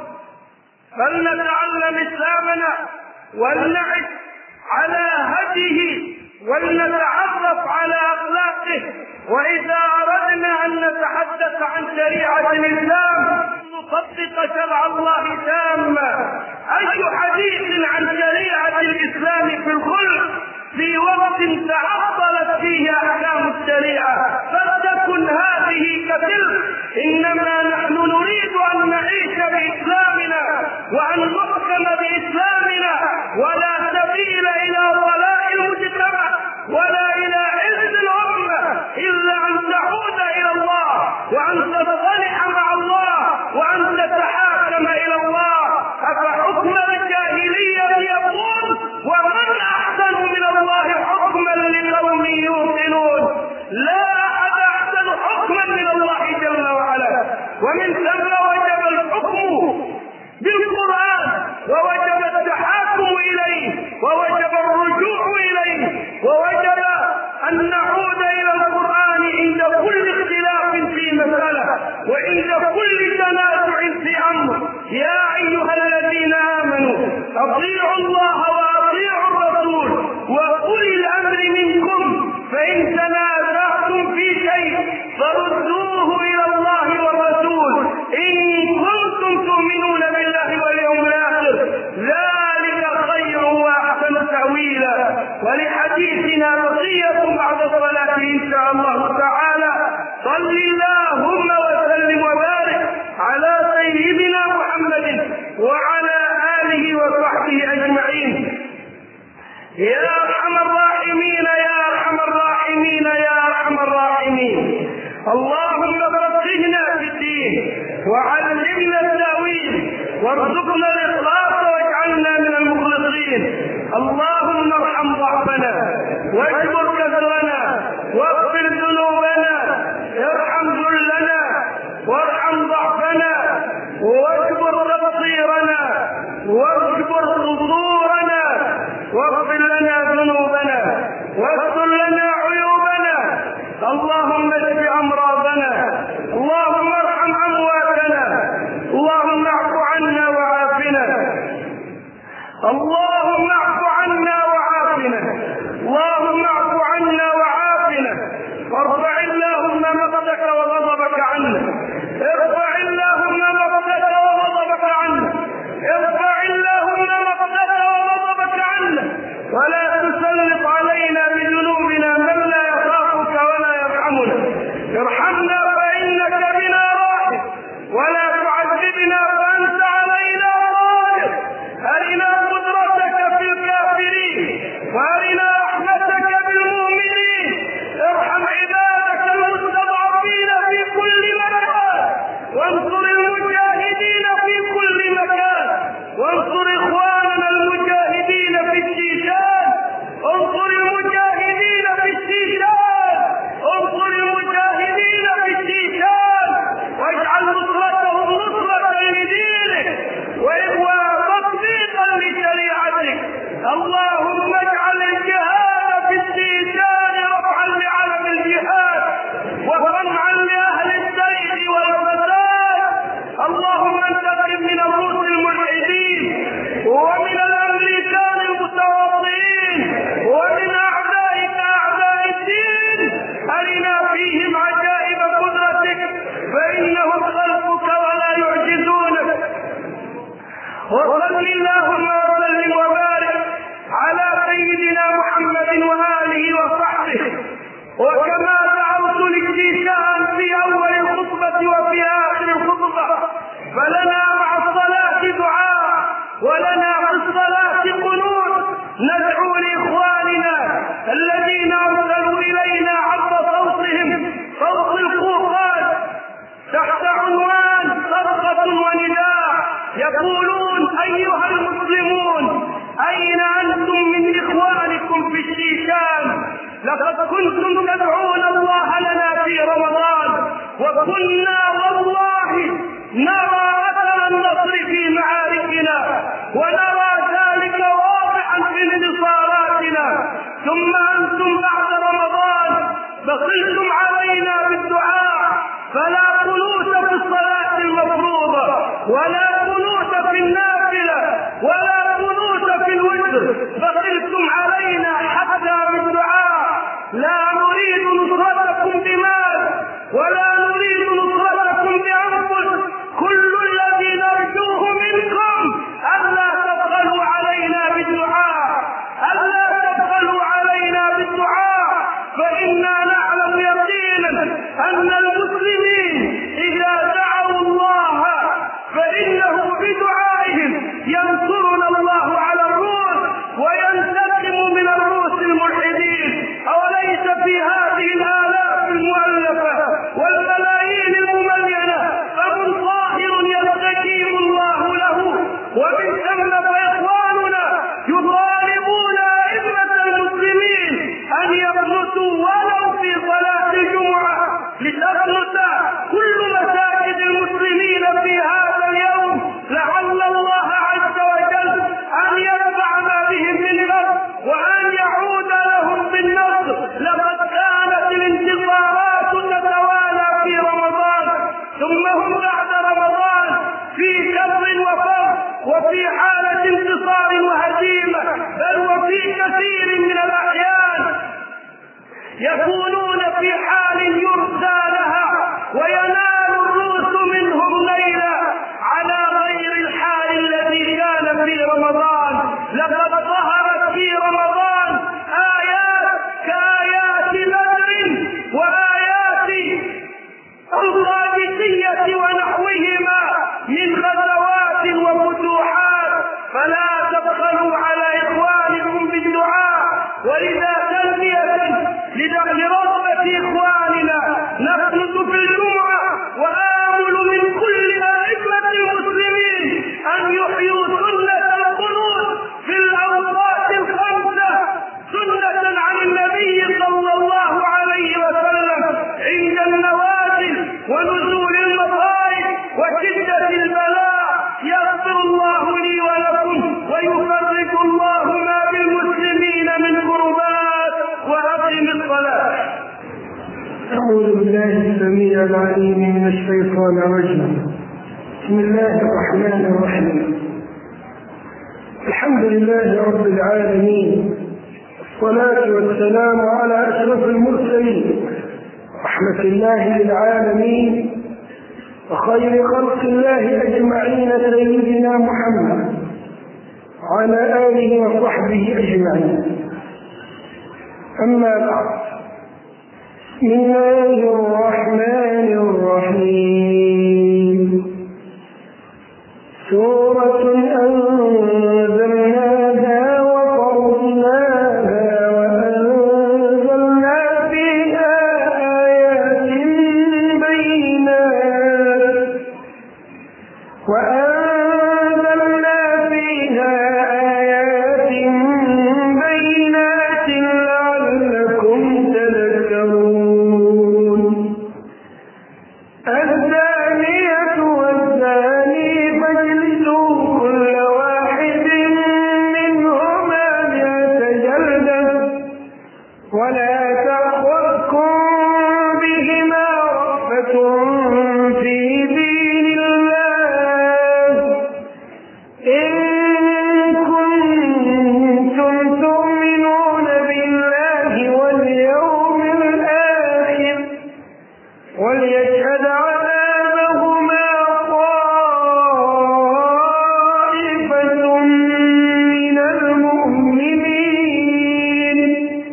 S1: فلنتعلم إسلامنا ولنعش على هديه ولنتعرف على أخلاقه، وإذا أردنا أن نتحدث عن شريعة الإسلام نطبق شرع الله تاما. أي حديث عن شريعة الإسلام في الخلق في وقت تعطلت فيه أحكام الشريعة؟ فلتكن هذه كتلك، إنما نحن نريد أن نعيش بإسلامنا وأن نحكم بإسلامنا، ولا سبيل إلى ضلال المجتمع ولا إلى عز الأمة إلا أن تعود إلى الله وأن تصطلح مع الله وأن تتحاكم إلى الله. أفحكم الجاهلية يبغون ومن أحسن من الله حكما لقوم يوقنون؟ لا أحد أحسن حكما من الله جل وعلا. ومن ثم وجب الحكم بالقرآن، ووجب التحاكم إليه، ووجب الرجوع إليه، ووجب أن نعود إلى القرآن عند كل اختلاف في مسألة وعند كل تنازع في أمر. يا أيها الذين آمنوا أطيعوا الله وأطيعوا الرسول وأولي الأمر منكم، فإن تنازعتم في شيء فردوه إلى الله والرسول إن كنتم تؤمنون بالله واليوم الآخر، ذلك خير وأحسن تأويلا. ولحديثنا بقية بعد الصلاة إن شاء الله تعالى. صل اللهم وسلم وبارك على سيدنا محمد وعلى آله وصحبه أجمعين. يا أرحم الراحمين يا أرحم الراحمين يا أرحم الراحمين، اللهم فقهنا في الدين وعلمنا التأويل وارزقنا الإخلاص واجعلنا من المخلصين. اللهم ارحم ضعفنا واجبر كسرنا واغفر ذنوبنا، ارحم ذلنا وارحم ضعفنا واجبر تقصيرنا واجبر قصورنا، واغفر لنا ذنوبنا واغفر لنا عيوبنا. اللهم اشف امراضنا، اللهم ارحم امواتنا، اللهم اعف عنا وعافنا، اللهم اعف عنا وعافنا، اللهم اعف عنا وعافنا. وارفع اللهم مقتك وغضبك عنا، ارفع اللهم مقتك وغضبك عنا، ارفع اللهم مقتك وغضبك عنا، ولا تسلط علينا بذنوبنا وآله وصحبه. وكما دعوت للشيشان في أول الخطبة وفي آخر الخطبة، فلنا مع الصلاة دعاء ولنا في الصلاة قنوت ندعو لإخواننا الذين أرسلوا إلينا عبر صوتهم صوت الخوخات تحت عنوان صرخة ونداء، يقولون: أيها المسلمون، أين أنتم من إخوانكم في الشيشان؟ لقد كنتم تدعون الله لنا في رمضان، وكنا والله نرى أثر النصر في معاركنا ونرى ذلك واضحا في انتصاراتنا، ثم أنتم بعد رمضان بخلتم علينا بالدعاء، فلا قنوت في الصلاة المفروضة ولا قنوت في النافلة ولا قنوت في الوتر، بخلتم علينا حتى بالدعاء. لا نريد نصرتكم بمال ولا نريد نصرتكم بأنفس، كل الذي نرجوه منكم ألا تبخلوا علينا بالدعاء، ألا تبخلوا علينا بالدعاء، فإنا نعلم يقينا أن المسلمين إذا دعوا الله فإنه بدعائهم ينصرنا الله على الروس وينتقم من الروس الملحدين. أوليس في هذه الآلاف المؤلفة والملايين المملينة فمن ظاهر يستجيب الله له؟ ومن ثم فإخواننا يطالبون أئمة المسلمين أن يقنطوا ولو في صلاة الجمعة، لتقنط كل مساجد المسلمين في هذا اليوم، لعل الله عز وجل أن يرفع ما بهم من نصر وأن يعود لهم بالنصر. لقد كانت الانتصارات تتوالى في رمضان، ثم هم بعد رمضان في شر وفر وفي حالة انتصار وهزيمة، بل وفي كثير من الأحيان يكونون في حال يرثى لها وينال الروس منهم ليلا على غير الحال الذي كان في رمضان. لقد ظهرت في رمضان آيات كآيات بدر وآيات القادسية ونحوهما من غزوات وفتوحات، فلا تبخلوا على إخوانكم بالدعاء. ولذا تلبية لرغبة إخواننا نقنط في الجمعة وآمل من كل أئمة المسلمين أن يحيوا سنة القنوت في الأوقات الخمسة، سنة عن النبي صلى الله عليه وسلم عند النوازل ونزول المصائب وشدة البلاء. يغفر الله لي ولكم ويفرج الله ما بالمسلمين من كربات، وأقم الصلاة.
S2: أعوذ بالله السميع العليم من الشيطان الرجيم. بسم الله الرحمن الرحيم. الحمد لله رب العالمين، الصلاة والسلام على أشرف المرسلين، رحمة الله للعالمين وخير خلق الله أجمعين، سيدنا محمد وعلى آله وصحبه أجمعين. أما بعد، بسم الله الرحمن الرحيم. سورة أنزلناها وفرضناها وأنزلنا فيها آيات بينات لعلكم تذكرون. الزانية والزاني فاجلدوا كل واحد منهما 100 جلدة ولا تأخذكم بهما رأفة في دين الله إن كنتم تؤمنون بالله واليوم الآخر وليشهد عذابهما طائفة من المؤمنين.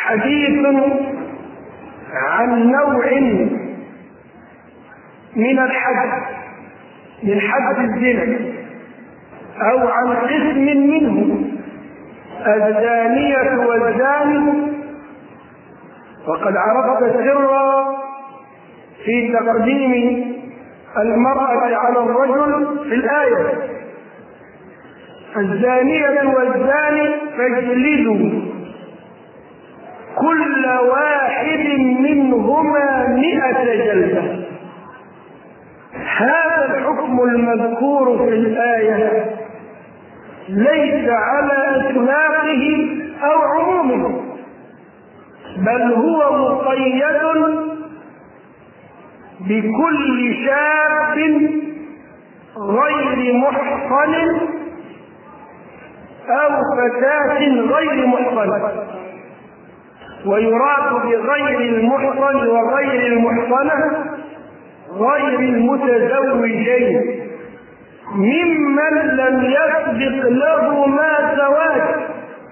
S2: حديث عن نوع من الحد، من حد الزنا، أو عن قسم منه، الزانية والزاني. وقد عرفت سرا في تقديم المرأة على الرجل في الآية: الزانية والزاني فاجلدوا كل واحد منهما 100 جلدة. هذا الحكم المذكور في الآية ليس على إطلاقه أو عمومه، بل هو مقيد بكل شاب غير محصن أو فتاة غير محصنة. ويراد بغير المحصن وغير المحصنة غير المتزوجين ممن لم يسبق لهما زواج،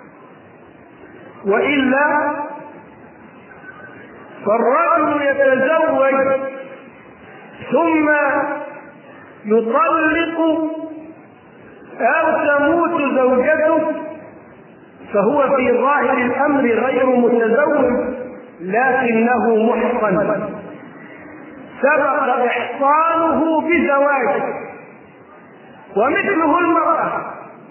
S2: وإلا فالرجل يتزوج ثم يطلق أو تموت زوجته، فهو في ظاهر الأمر غير متزوج لكنه محصن سبق إحصانه بزواجه. ومثله المرأة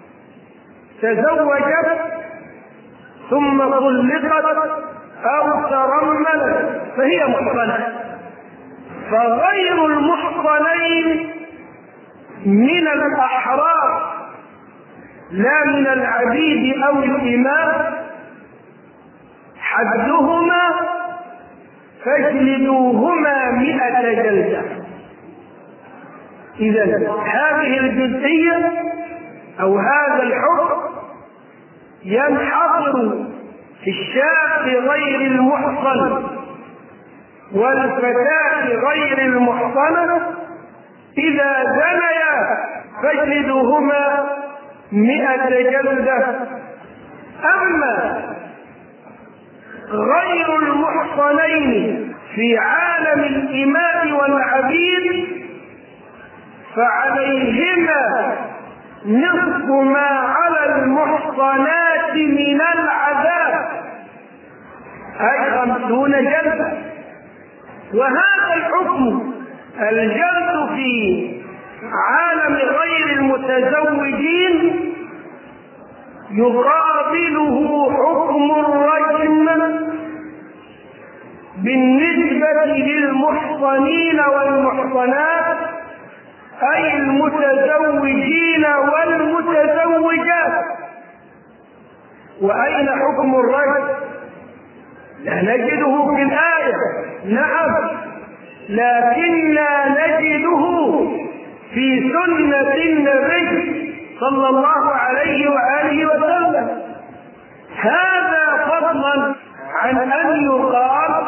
S2: تزوجت ثم طلقت أو ترملت فهي محصنة. فغير المحصنين من الأحرار لا من العبيد أو الإماء حدهما فاجلدوهما 100 جلدة. إذن هذه الجزئية أو هذا الحكم ينحصر في الشاب غير المحصن والفتاة غير المحصنة. إذا زنيا فاجلدوهما 100 جلدة. أما غير المحصنين في عالم الإماء والعبيد فعليهما نصف ما على المحصنات من العذاب، أي 50 جلدة. وهذا الحكم الجلد في عالم غير المتزوجين يقابله حكم الرجم بالنسبة للمحصنين والمحصنات، أي المتزوجين والمتزوجات. وأين حكم الرجم؟ لا نجده في الآية، نعم، لكننا نجده في سنة النبي صلى الله عليه وآله وسلم. هذا فضلا عن أن يقال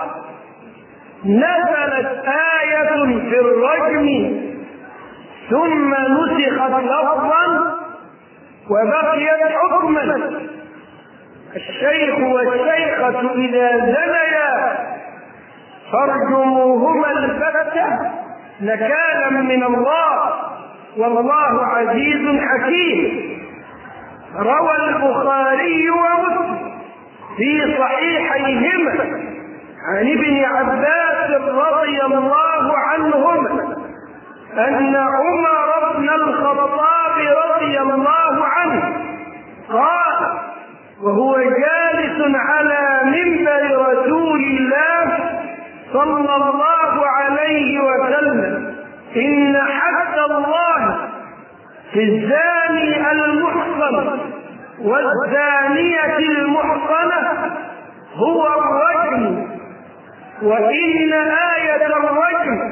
S2: نزلت آية في الرجم ثم نسخت لفظا وبقيت حكما. الشيخ والشيخة إذا زنيا فارجموهما البتة نكالا من الله والله عزيز حكيم. روى البخاري ومسلم في صحيحيهما عن ابن عباس رضي الله عنهما أن عمر بن الخطاب رضي الله عنه قال وهو جالس على منبر رسول الله صلى الله عليه وسلم: إن حد الله في الزاني المحصن والزانية المحصنة هو الرجم، وإن آية الرجم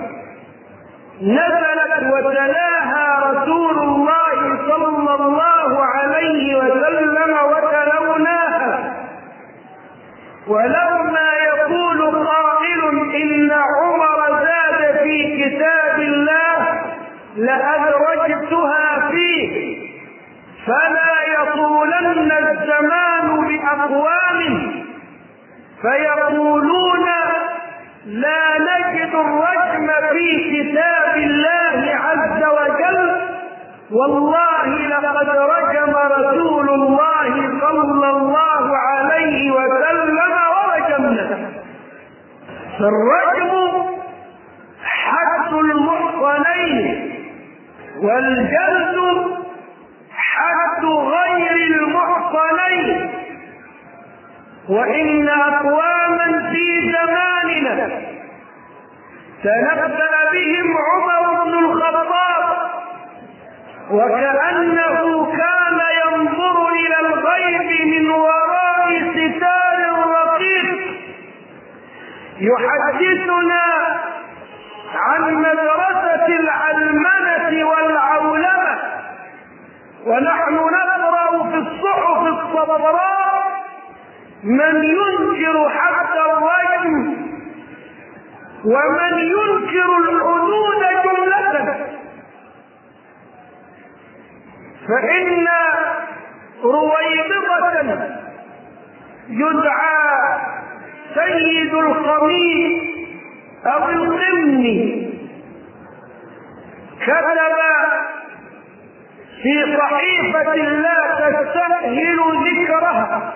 S2: نزلت وتلاها رسول الله صلى الله عليه وسلم وتلوناها. ولما يقول قائل إن عمر زاد في كتاب الله لأدرجتها فيه، فلا يطولن الزمان بأقوام فيقولون لا نجد الرجم في كتاب الله عز وجل، والله لقد رجم رسول الله صلى الله عليه وسلم ورجمنا. فالرجم حد المحصنين، والجلد حد غير المحصنين. وإن أقواما في زماننا تنبأ بهم عمر بن الخطاب، وكأنه كان ينظر إلى الغيب من وراء ستار رقيق، يحدثنا عن مدرسة العلمنة والعولمة، ونحن نقرأ في الصحف الصفراء من ينكر حتى الرجم ومن ينكر الحدود جملة. فإن رويبضة يدعى سيد الخميس أو القمني كتب في صحيفة لا تستأهل ذكرها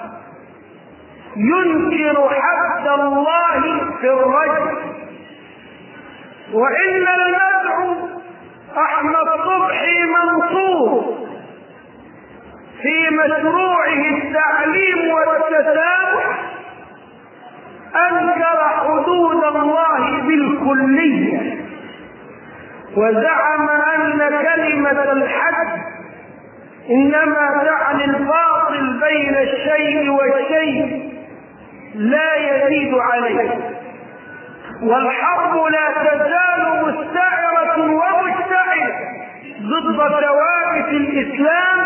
S2: ينكر حد الله في الرجم. وإن المدعو أحمد صبحي منصور في مشروعه التعليم والتسامح أنكر حدود الله بالكلية، وزعم أن كلمة الحد إنما تعني الفاصل بين الشيء والشيء لا يزيد عليه. والحرب لا تزال مستعرة ومشتعلة ضد ثوابت الإسلام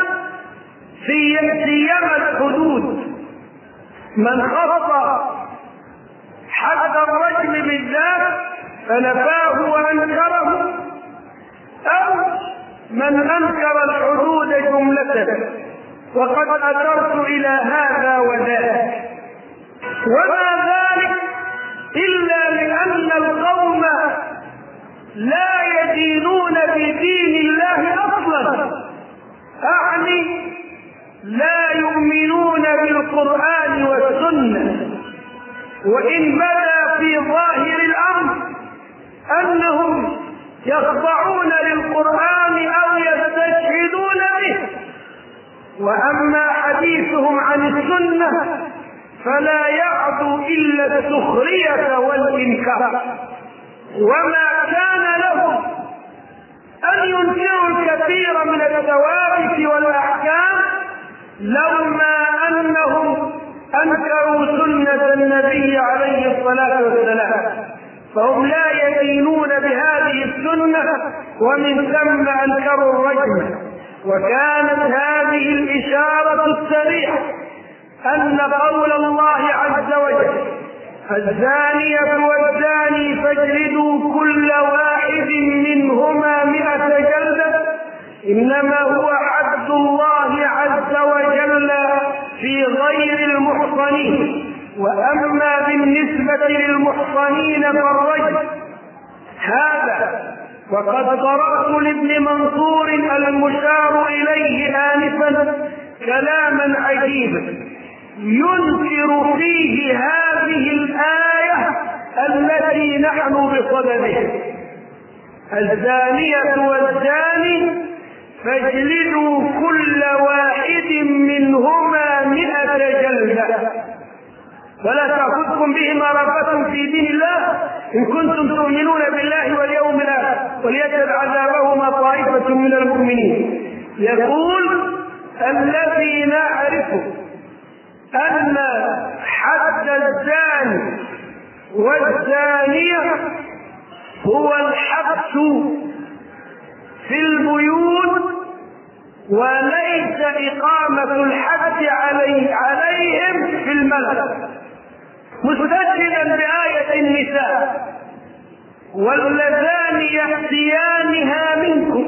S2: سيما الحدود. من خص حد الرجم بالذات فنفاه وأنكره، أو من أنكر الحدود جملة، وقد أشرت إلى هذا وذاك. وما ذلك إلا لأن القوم لا يدينون بدين الله أصلا، أعني لا يؤمنون بالقرآن والسنة. وإن بدا في ظاهر الأمر أنهم يخضعون للقرآن أو يستشهدون به، وأما حديثهم عن السنة فلا يعدو إلا السخرية والإنكار. وما كان لهم أن ينكروا الكثير من الثوابت والأحكام لولا أنهم أنكروا سنة النبي عليه الصلاة والسلام، فهم لا يدينون بهذه السنة، ومن ثم أنكروا الرجم. وكانت هذه الإشارة السريعة أن قول الله عز وجل الزانية والزاني فاجلدوا كل واحد منهما 100 جلدة إنما هو حد الله عز وجل في غير المحصنين. وأما بالنسبة للمحصنين فالرجم. هذا وقد قرأت لابن منصور المشار إليه آنفا كلاما عجيبا ينكر فيه هذه الآية التي نحن بصددها: الزانية والزاني فاجلدوا كل واحد منهما 100 جلدة ولا تأخذكم بهما رأفة في دين الله إن كنتم تؤمنون بالله واليوم الآخر وليشهد عذابهما طائفة من المؤمنين. يقول الذي نعرف أن حد الزاني والزانية هو الحبس في البيوت وليس إقامة الحد عليهم في الملك، مستشهدا بآية النساء: واللذان يأتيانها منكم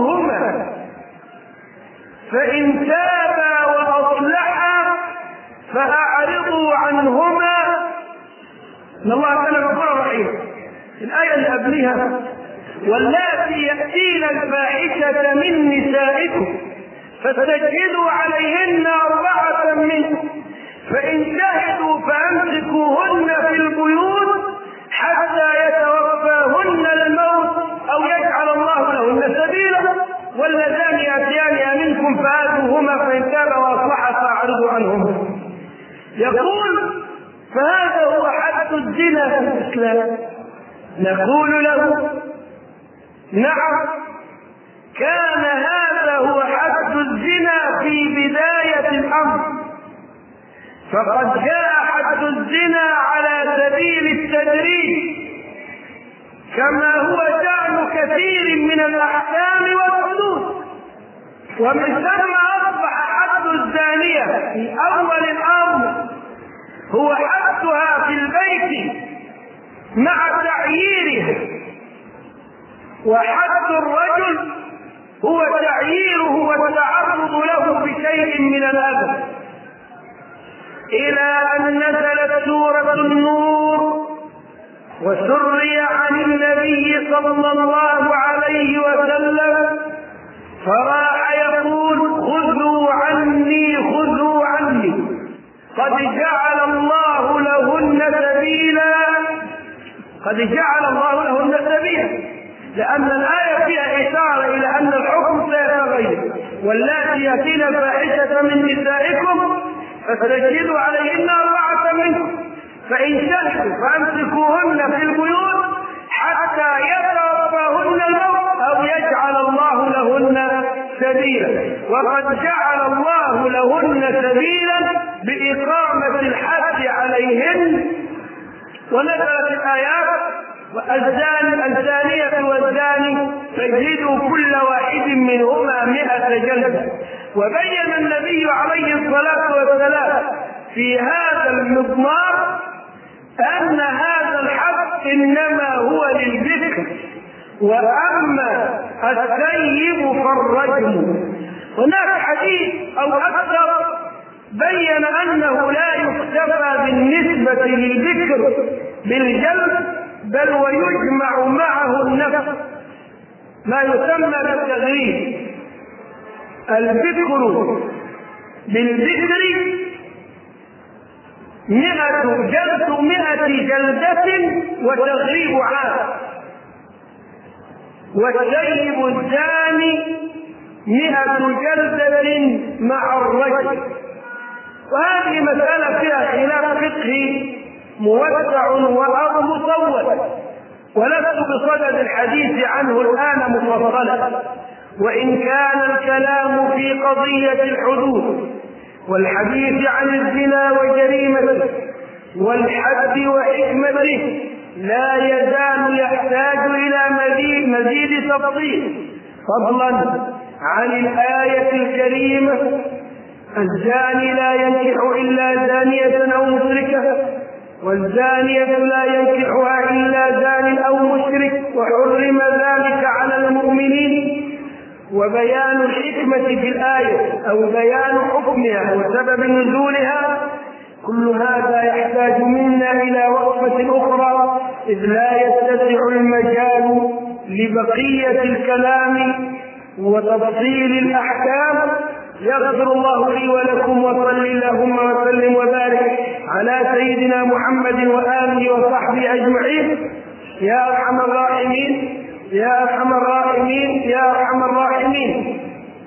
S2: فآتوهما فإن تابا وأصلحا فأعرضوا عنهما إن الله كان غفورا رحيما. الآية اللي قبلها واللاتي يأتين الفاحشة من نسائكم فاستشهدوا عليهن 4 منكم فإن شهدوا فأمسكوهن في البيوت حتى يتوفاهن الموت أو يجعل الله لهن سبيلا واللذان يأتيان منكم فآتوهما فإن تابا وأصلحا فأعرضوا عنهما. يقول فهذا هو حد الزنا في الإسلام. نقول له نعم، كان هذا هو حد الزنا في بداية الأمر، فقد جاء حد الزنا على سبيل التدريج كما هو شأن كثير من الأحكام والحدود، ومن ثم أصبح حد الزانية في أول الأمر هو حدها في البيت مع تعييرها، وحد الرجل هو تعييره والتعرض له بشيء من الأذى، إلى أن نزلت سورة النور وسري عن النبي صلى الله عليه وسلم فراح يقول خذوا عني خذوا عني قد جعل الله لهن سبيلا، قد جعل الله لهن سبيلا، لأن الآية فيها إشارة إلى أن الحكم سيتغير. واللاتي يأتين الفاحشة من نسائكم فاستشهدوا عليهن 4 منكم فإن شهدوا فأمسكوهن في البيوت حتى يتوفاهن الموت أو يجعل الله لهن سبيلا. وقد جعل الله لهن سبيلا بإقامة الحد عليهن. ونزلت الآيات الزانية والزاني فاجلدوا كل واحد منهما 100 جلدة. وبين النبي عليه الصلاة والسلام في هذا المضمار أن هذا الحد إنما هو للذكر، وأما السيب فالرجم. هناك حديث أو أكثر بين أنه لا يكتفى بالنسبة للذكر بالجلد، بل ويجمع معه النفس ما يسمى بالتغريب. الذكر بالذكر 100 جلدة وتغريب عام، والسيب الزاني 100 جلدة مع الرجل. وهذه مسألة فيها خلاف فقهي موسع وأمر مطول، ولست بصدد الحديث عنه الآن مفصلا، وإن كان الكلام في قضية الحدود والحديث عن الزنا وجريمته والحد وحكمته لا يزال يحتاج إلى مزيد تفصيل، فضلا عن الآية الكريمة الزاني لا ينكح إلا زانية أو مشركة والزانية لا ينكحها إلا زان أو مشرك وحرم ذلك على المؤمنين. وبيان الحكمة في الآية أو بيان حكمها وسبب نزولها، كل هذا يحتاج منا إلى وقفة أخرى، إذ لا يتسع المجال لبقية الكلام وتفصيل الأحكام. يغفر الله لي ولكم، وصل اللهم وسلم وبارك على سيدنا محمد وآله وصحبه أجمعين. يا أرحم الراحمين يا أرحم الراحمين يا أرحم الراحمين.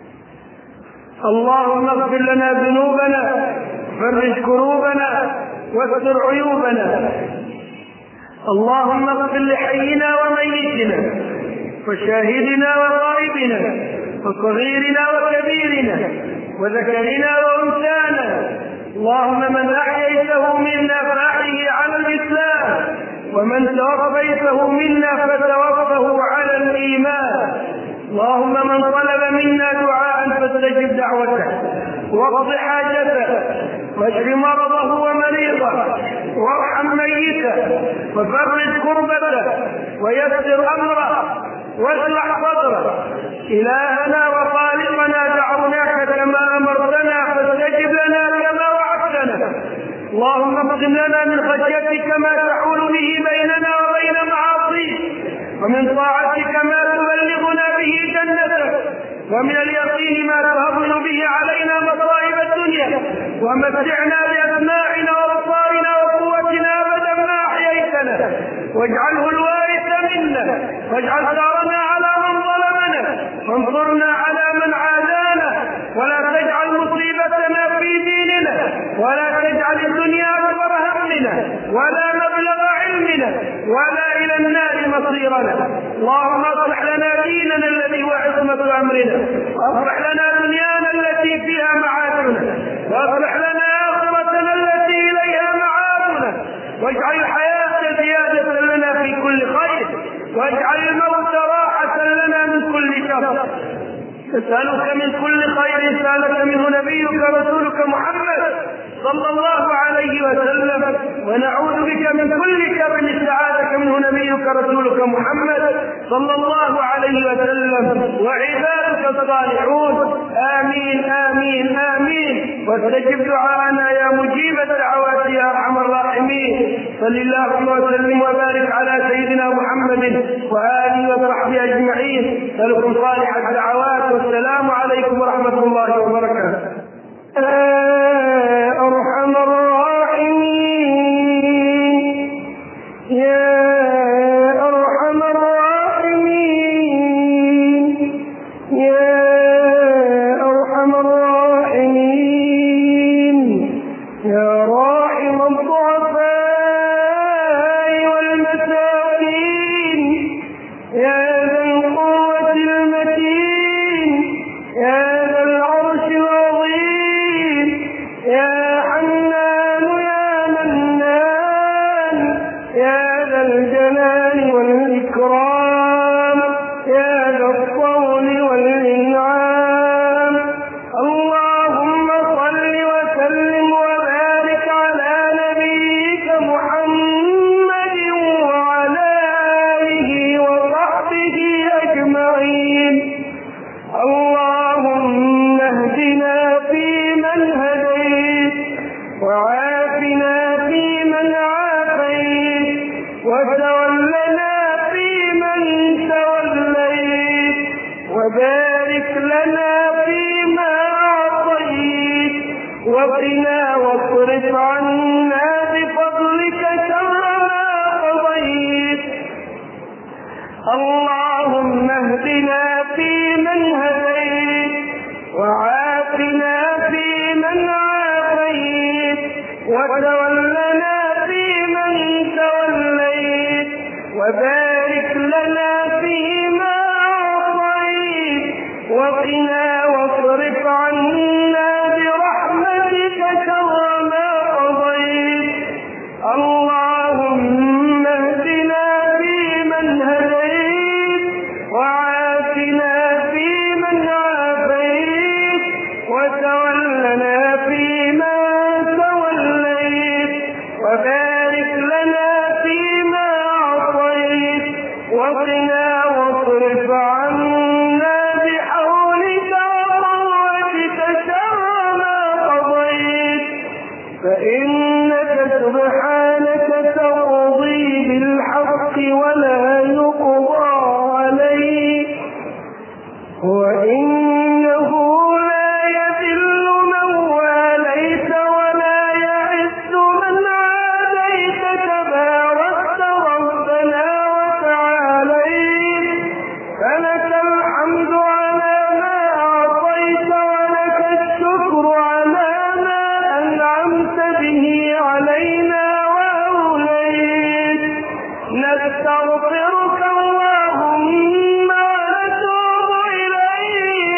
S2: اللهم اغفر لنا ذنوبنا، فرج كروبنا، واستر عيوبنا. اللهم اغفر لحينا وميتنا وشاهدنا وغائبنا وصغيرنا وكبيرنا وذكرنا وأنثانا. اللهم من أحييته منا فأحيه على الإسلام، ومن توفيته منا فتوفه على الإيمان. اللهم من طلب منا دعاء فاستجب دعوته، واقض حاجته، واشف مرضه ومريضه، وارحم ميته، وفرج كربته، ويسر أمره، واشرح صدره. إلهنا وخالقنا دعوناك كما أمرتنا فاستجب لنا كما وعدتنا. اللهم اقسم لنا من خشيتك ما تحول به بيننا وبين معاصيك، ومن طاعتك ما تبلغنا به جنتك، ومن اليقين ما تهون به علينا مصائب الدنيا، ومتعنا بأسماعنا وأبصارنا وقوتنا أبدا ما أحييتنا، واجعله الوارث منا، واجعل ثارنا على من ظلمنا، وانصرنا على من عادانا، ولا تجعل مصيبتنا في ديننا، ولا تجعل الدنيا أكبر همنا، ولا مبلغ علمنا، ولا إلى النار مصيرنا. اللهم اصلح لنا ديننا الذي هو عصمة أمرنا، واصلح لنا دنيانا التي فيها معاشنا، واصلح لنا آخرتنا التي إليها معادنا، واجعل الحياة زيادة لنا في كل خير، واجعل الموت راحة لنا من كل شر. نسألك من كل خير سألك منه نبيك رسولك محمد صلى الله عليه وسلم، ونعوذ بك من كل شر استعاذك منه نبيك رسولك محمد صلى الله عليه وسلم وعبادك الصالحون. آمين آمين آمين. واستجب دعاءنا يا مجيب الدعوات يا أرحم الراحمين. صل اللهم وسلم وبارك على سيدنا محمد وآله وصحبه أجمعين. لكم صالح الدعوات، والسلام عليكم ورحمة الله وبركاته. أرحم الراحمين يا أرحم الراحمين يا أرحم الراحمين يا راحم الضعفاء والمساكين يا ذا القوة المتين يا ذا العرش العظيم يا حنان يا منان يا ذا الجلال والإكرام يا ذا الطول والإنعام. اللهم صل وسلم وبارك على نبيك محمد وعلى آله وصحبه أجمعين. اللهم اهدنا فيمن هديت، وعافنا فيمن عافيت، وتولنا فيمن توليت، وبارك لنا فيما أعطيت، وقنا واصرف عنا بفضلك شر ما قضيت. اللهم اهدنا فيمن هديت، وعافنا فيمن عافيت، وتولنا فيمن توليت، وبارك لنا فيما أعطيت، وقنا واصرف عنا برحمتك شر ما قضيت. اللهم اهدنا فيمن هديت، وعافنا فيمن عافيت، وتولنا فيمن توليت، وبارك لنا فيما أعطيت، وقنا واصرف عنا بحولك وقوتك شر ما قضيت. فإنك سبحانك تقضي بالحق ولا يقضى عليك، وإنه لا يذل من واليت ولا يعز من عاديت. تباركت ربنا وتعاليت، فلك الحمد على ما أعطيت، ولك الشكر على ما أنعمت به علينا وأوليت. نستغفرك اللهم ونتوب إليك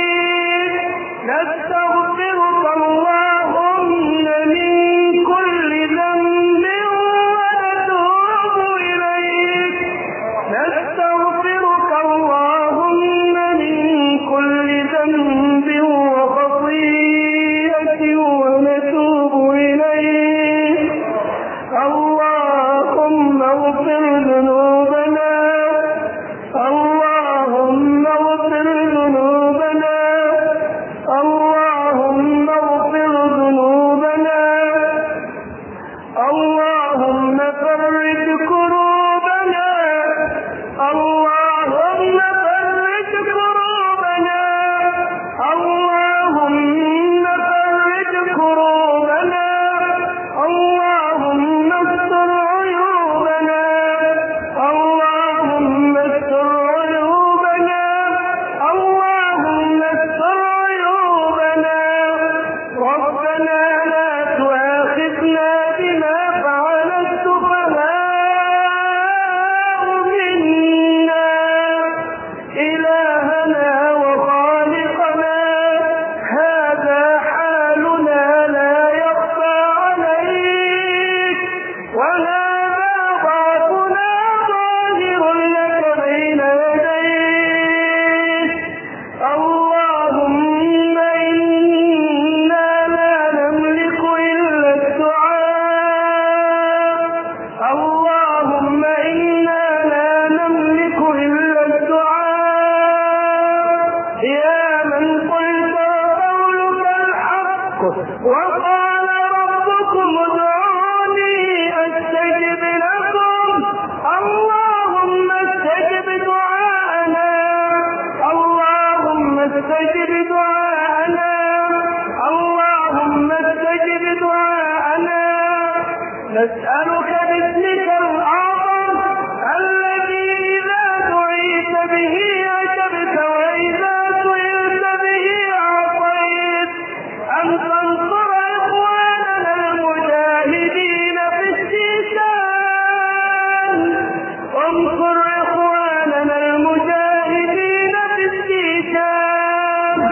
S2: نسألك باسمك الأعظم الذي إذا دعيت به أجبت وإذا سئلت به أعطيت أن تنصر إخواننا المجاهدين في الشيشان. انصر إخواننا المجاهدين في الشيشان.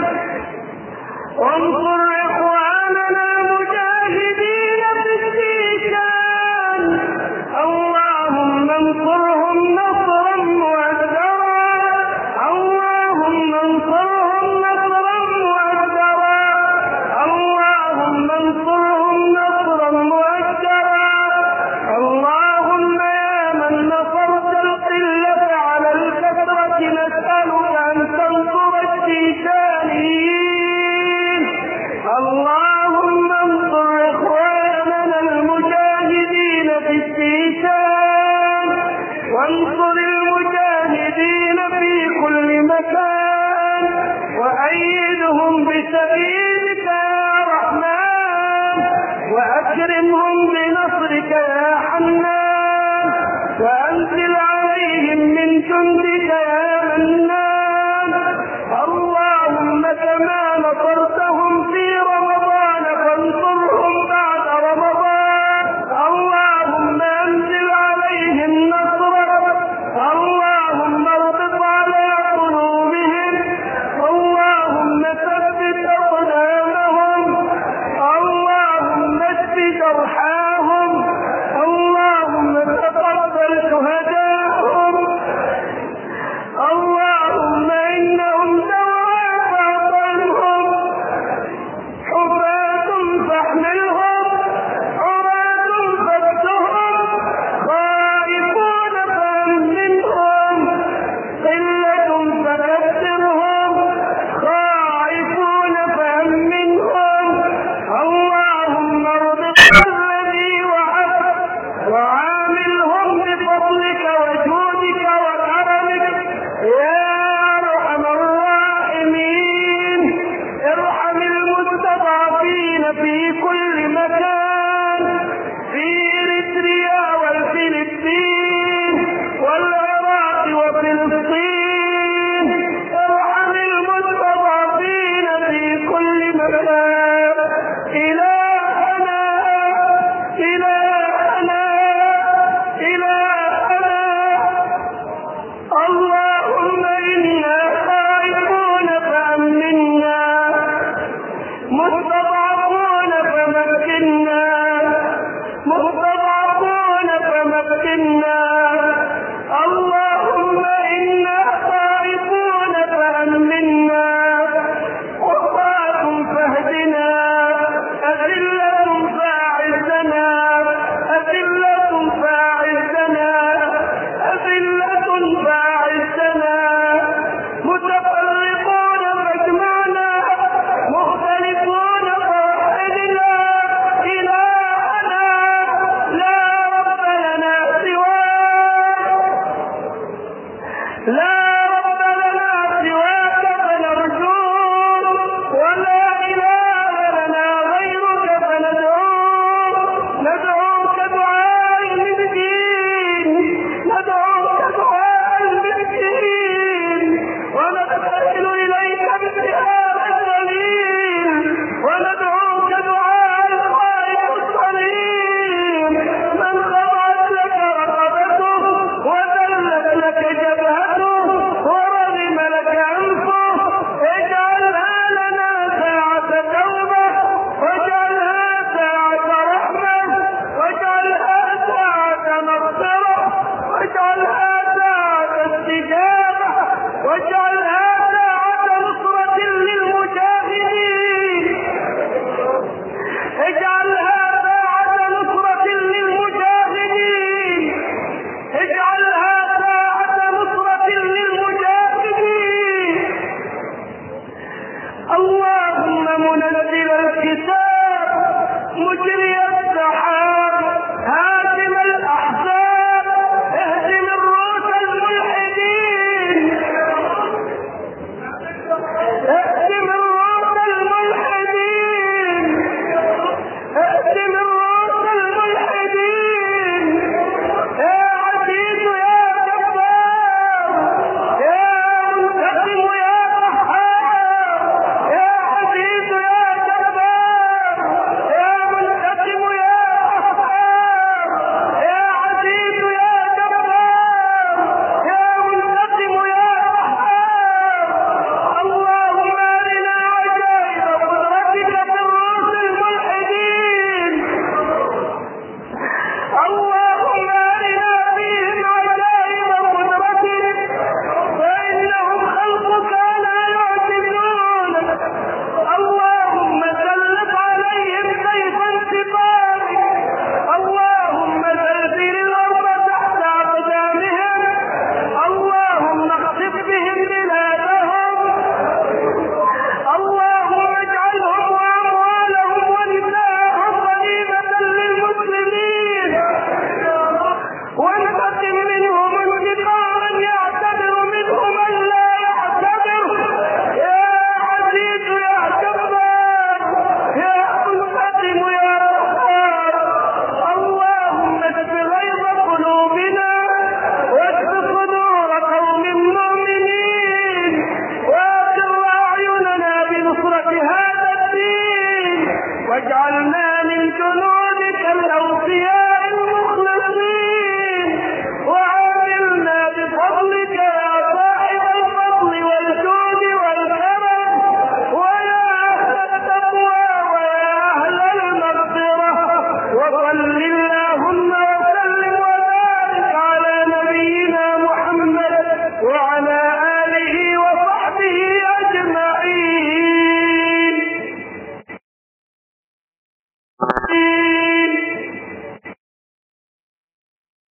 S2: انصر إخواننا المجاهدين في الشيشان. اللهم انصرهم نصرا مؤزرا. اللهم انصرهم نصرا مؤزرا. اللهم انصرهم نصرا مؤزرا. اللهم يا من نصرت القلة على الكثرة نسألك أن تنصر الشيشانيين. اللهم انصر إخواننا المجاهدين في الشيشان وانصر المجاهدين في كل مكان وأيدهم بسبيلك يا رحمن وأكرمهم بنصرك يا حنان وأنزل عليهم من جندك يا منان. اللهم كما نصرتهم في رمضان فانصرهم بعد رمضان. اللهم انزل عليهم نصرك. اللهم اربط على قلوبهم. اللهم ثبت أقدامهم. اللهم اشف جرحاهم. اللهم تقبل شهداءهم. اللهم إنهم سواء فاطنهم حفاة فاحملهم عراة فاكسهم خائفون فأمنهم قلة فكثرهم خائفون فأمنهم. اللهم ارزق الذي وعد وعاملهم بفضلك وجودك وكرمك يا أرحم الراحمين. ارحم المستضعفين في كل مكان في إريتريا والفلبين والعراق وفلسطين. ارحم المستضعفين في كل مكان. إلهنا إلهنا إلهنا اللهم إنا خائفون فأمنا مستضعفون فمكنا مستضعفون فمكنا. اللهم إنا خائفون فأمنا قضاة فاهدنا أذلة فأعزنا أذلة فأعزنا أذلة فأعزنا متفرقون فاجمعنا مختلفون فوحدنا. إلهنا لا رب لنا سواك. لا رب لنا سواك فنرجوك ولا إله لنا غيرك فندعوك. ندعوك دعاء المسكين. ندعوك دعاء المسكين ونتسأل إليك بابتهال الدليل وندعوك دعاء الخائف الصليم من خضعت لك رقبته وذلت لك جبهته ورغم لك أنفه. اجعلها لنا ساعة توبة واجعلها ساعة رحمة واجعلها ساعة مغفرة واجعلها ساعة استجابة واجعلها ساعة نصرة للمجاهدين. اجعلها ساعة نصرة للمجاهدين. اجعلها ساعة نصرة للمجاهدين. اللهم منزل الكتاب مجري السحاب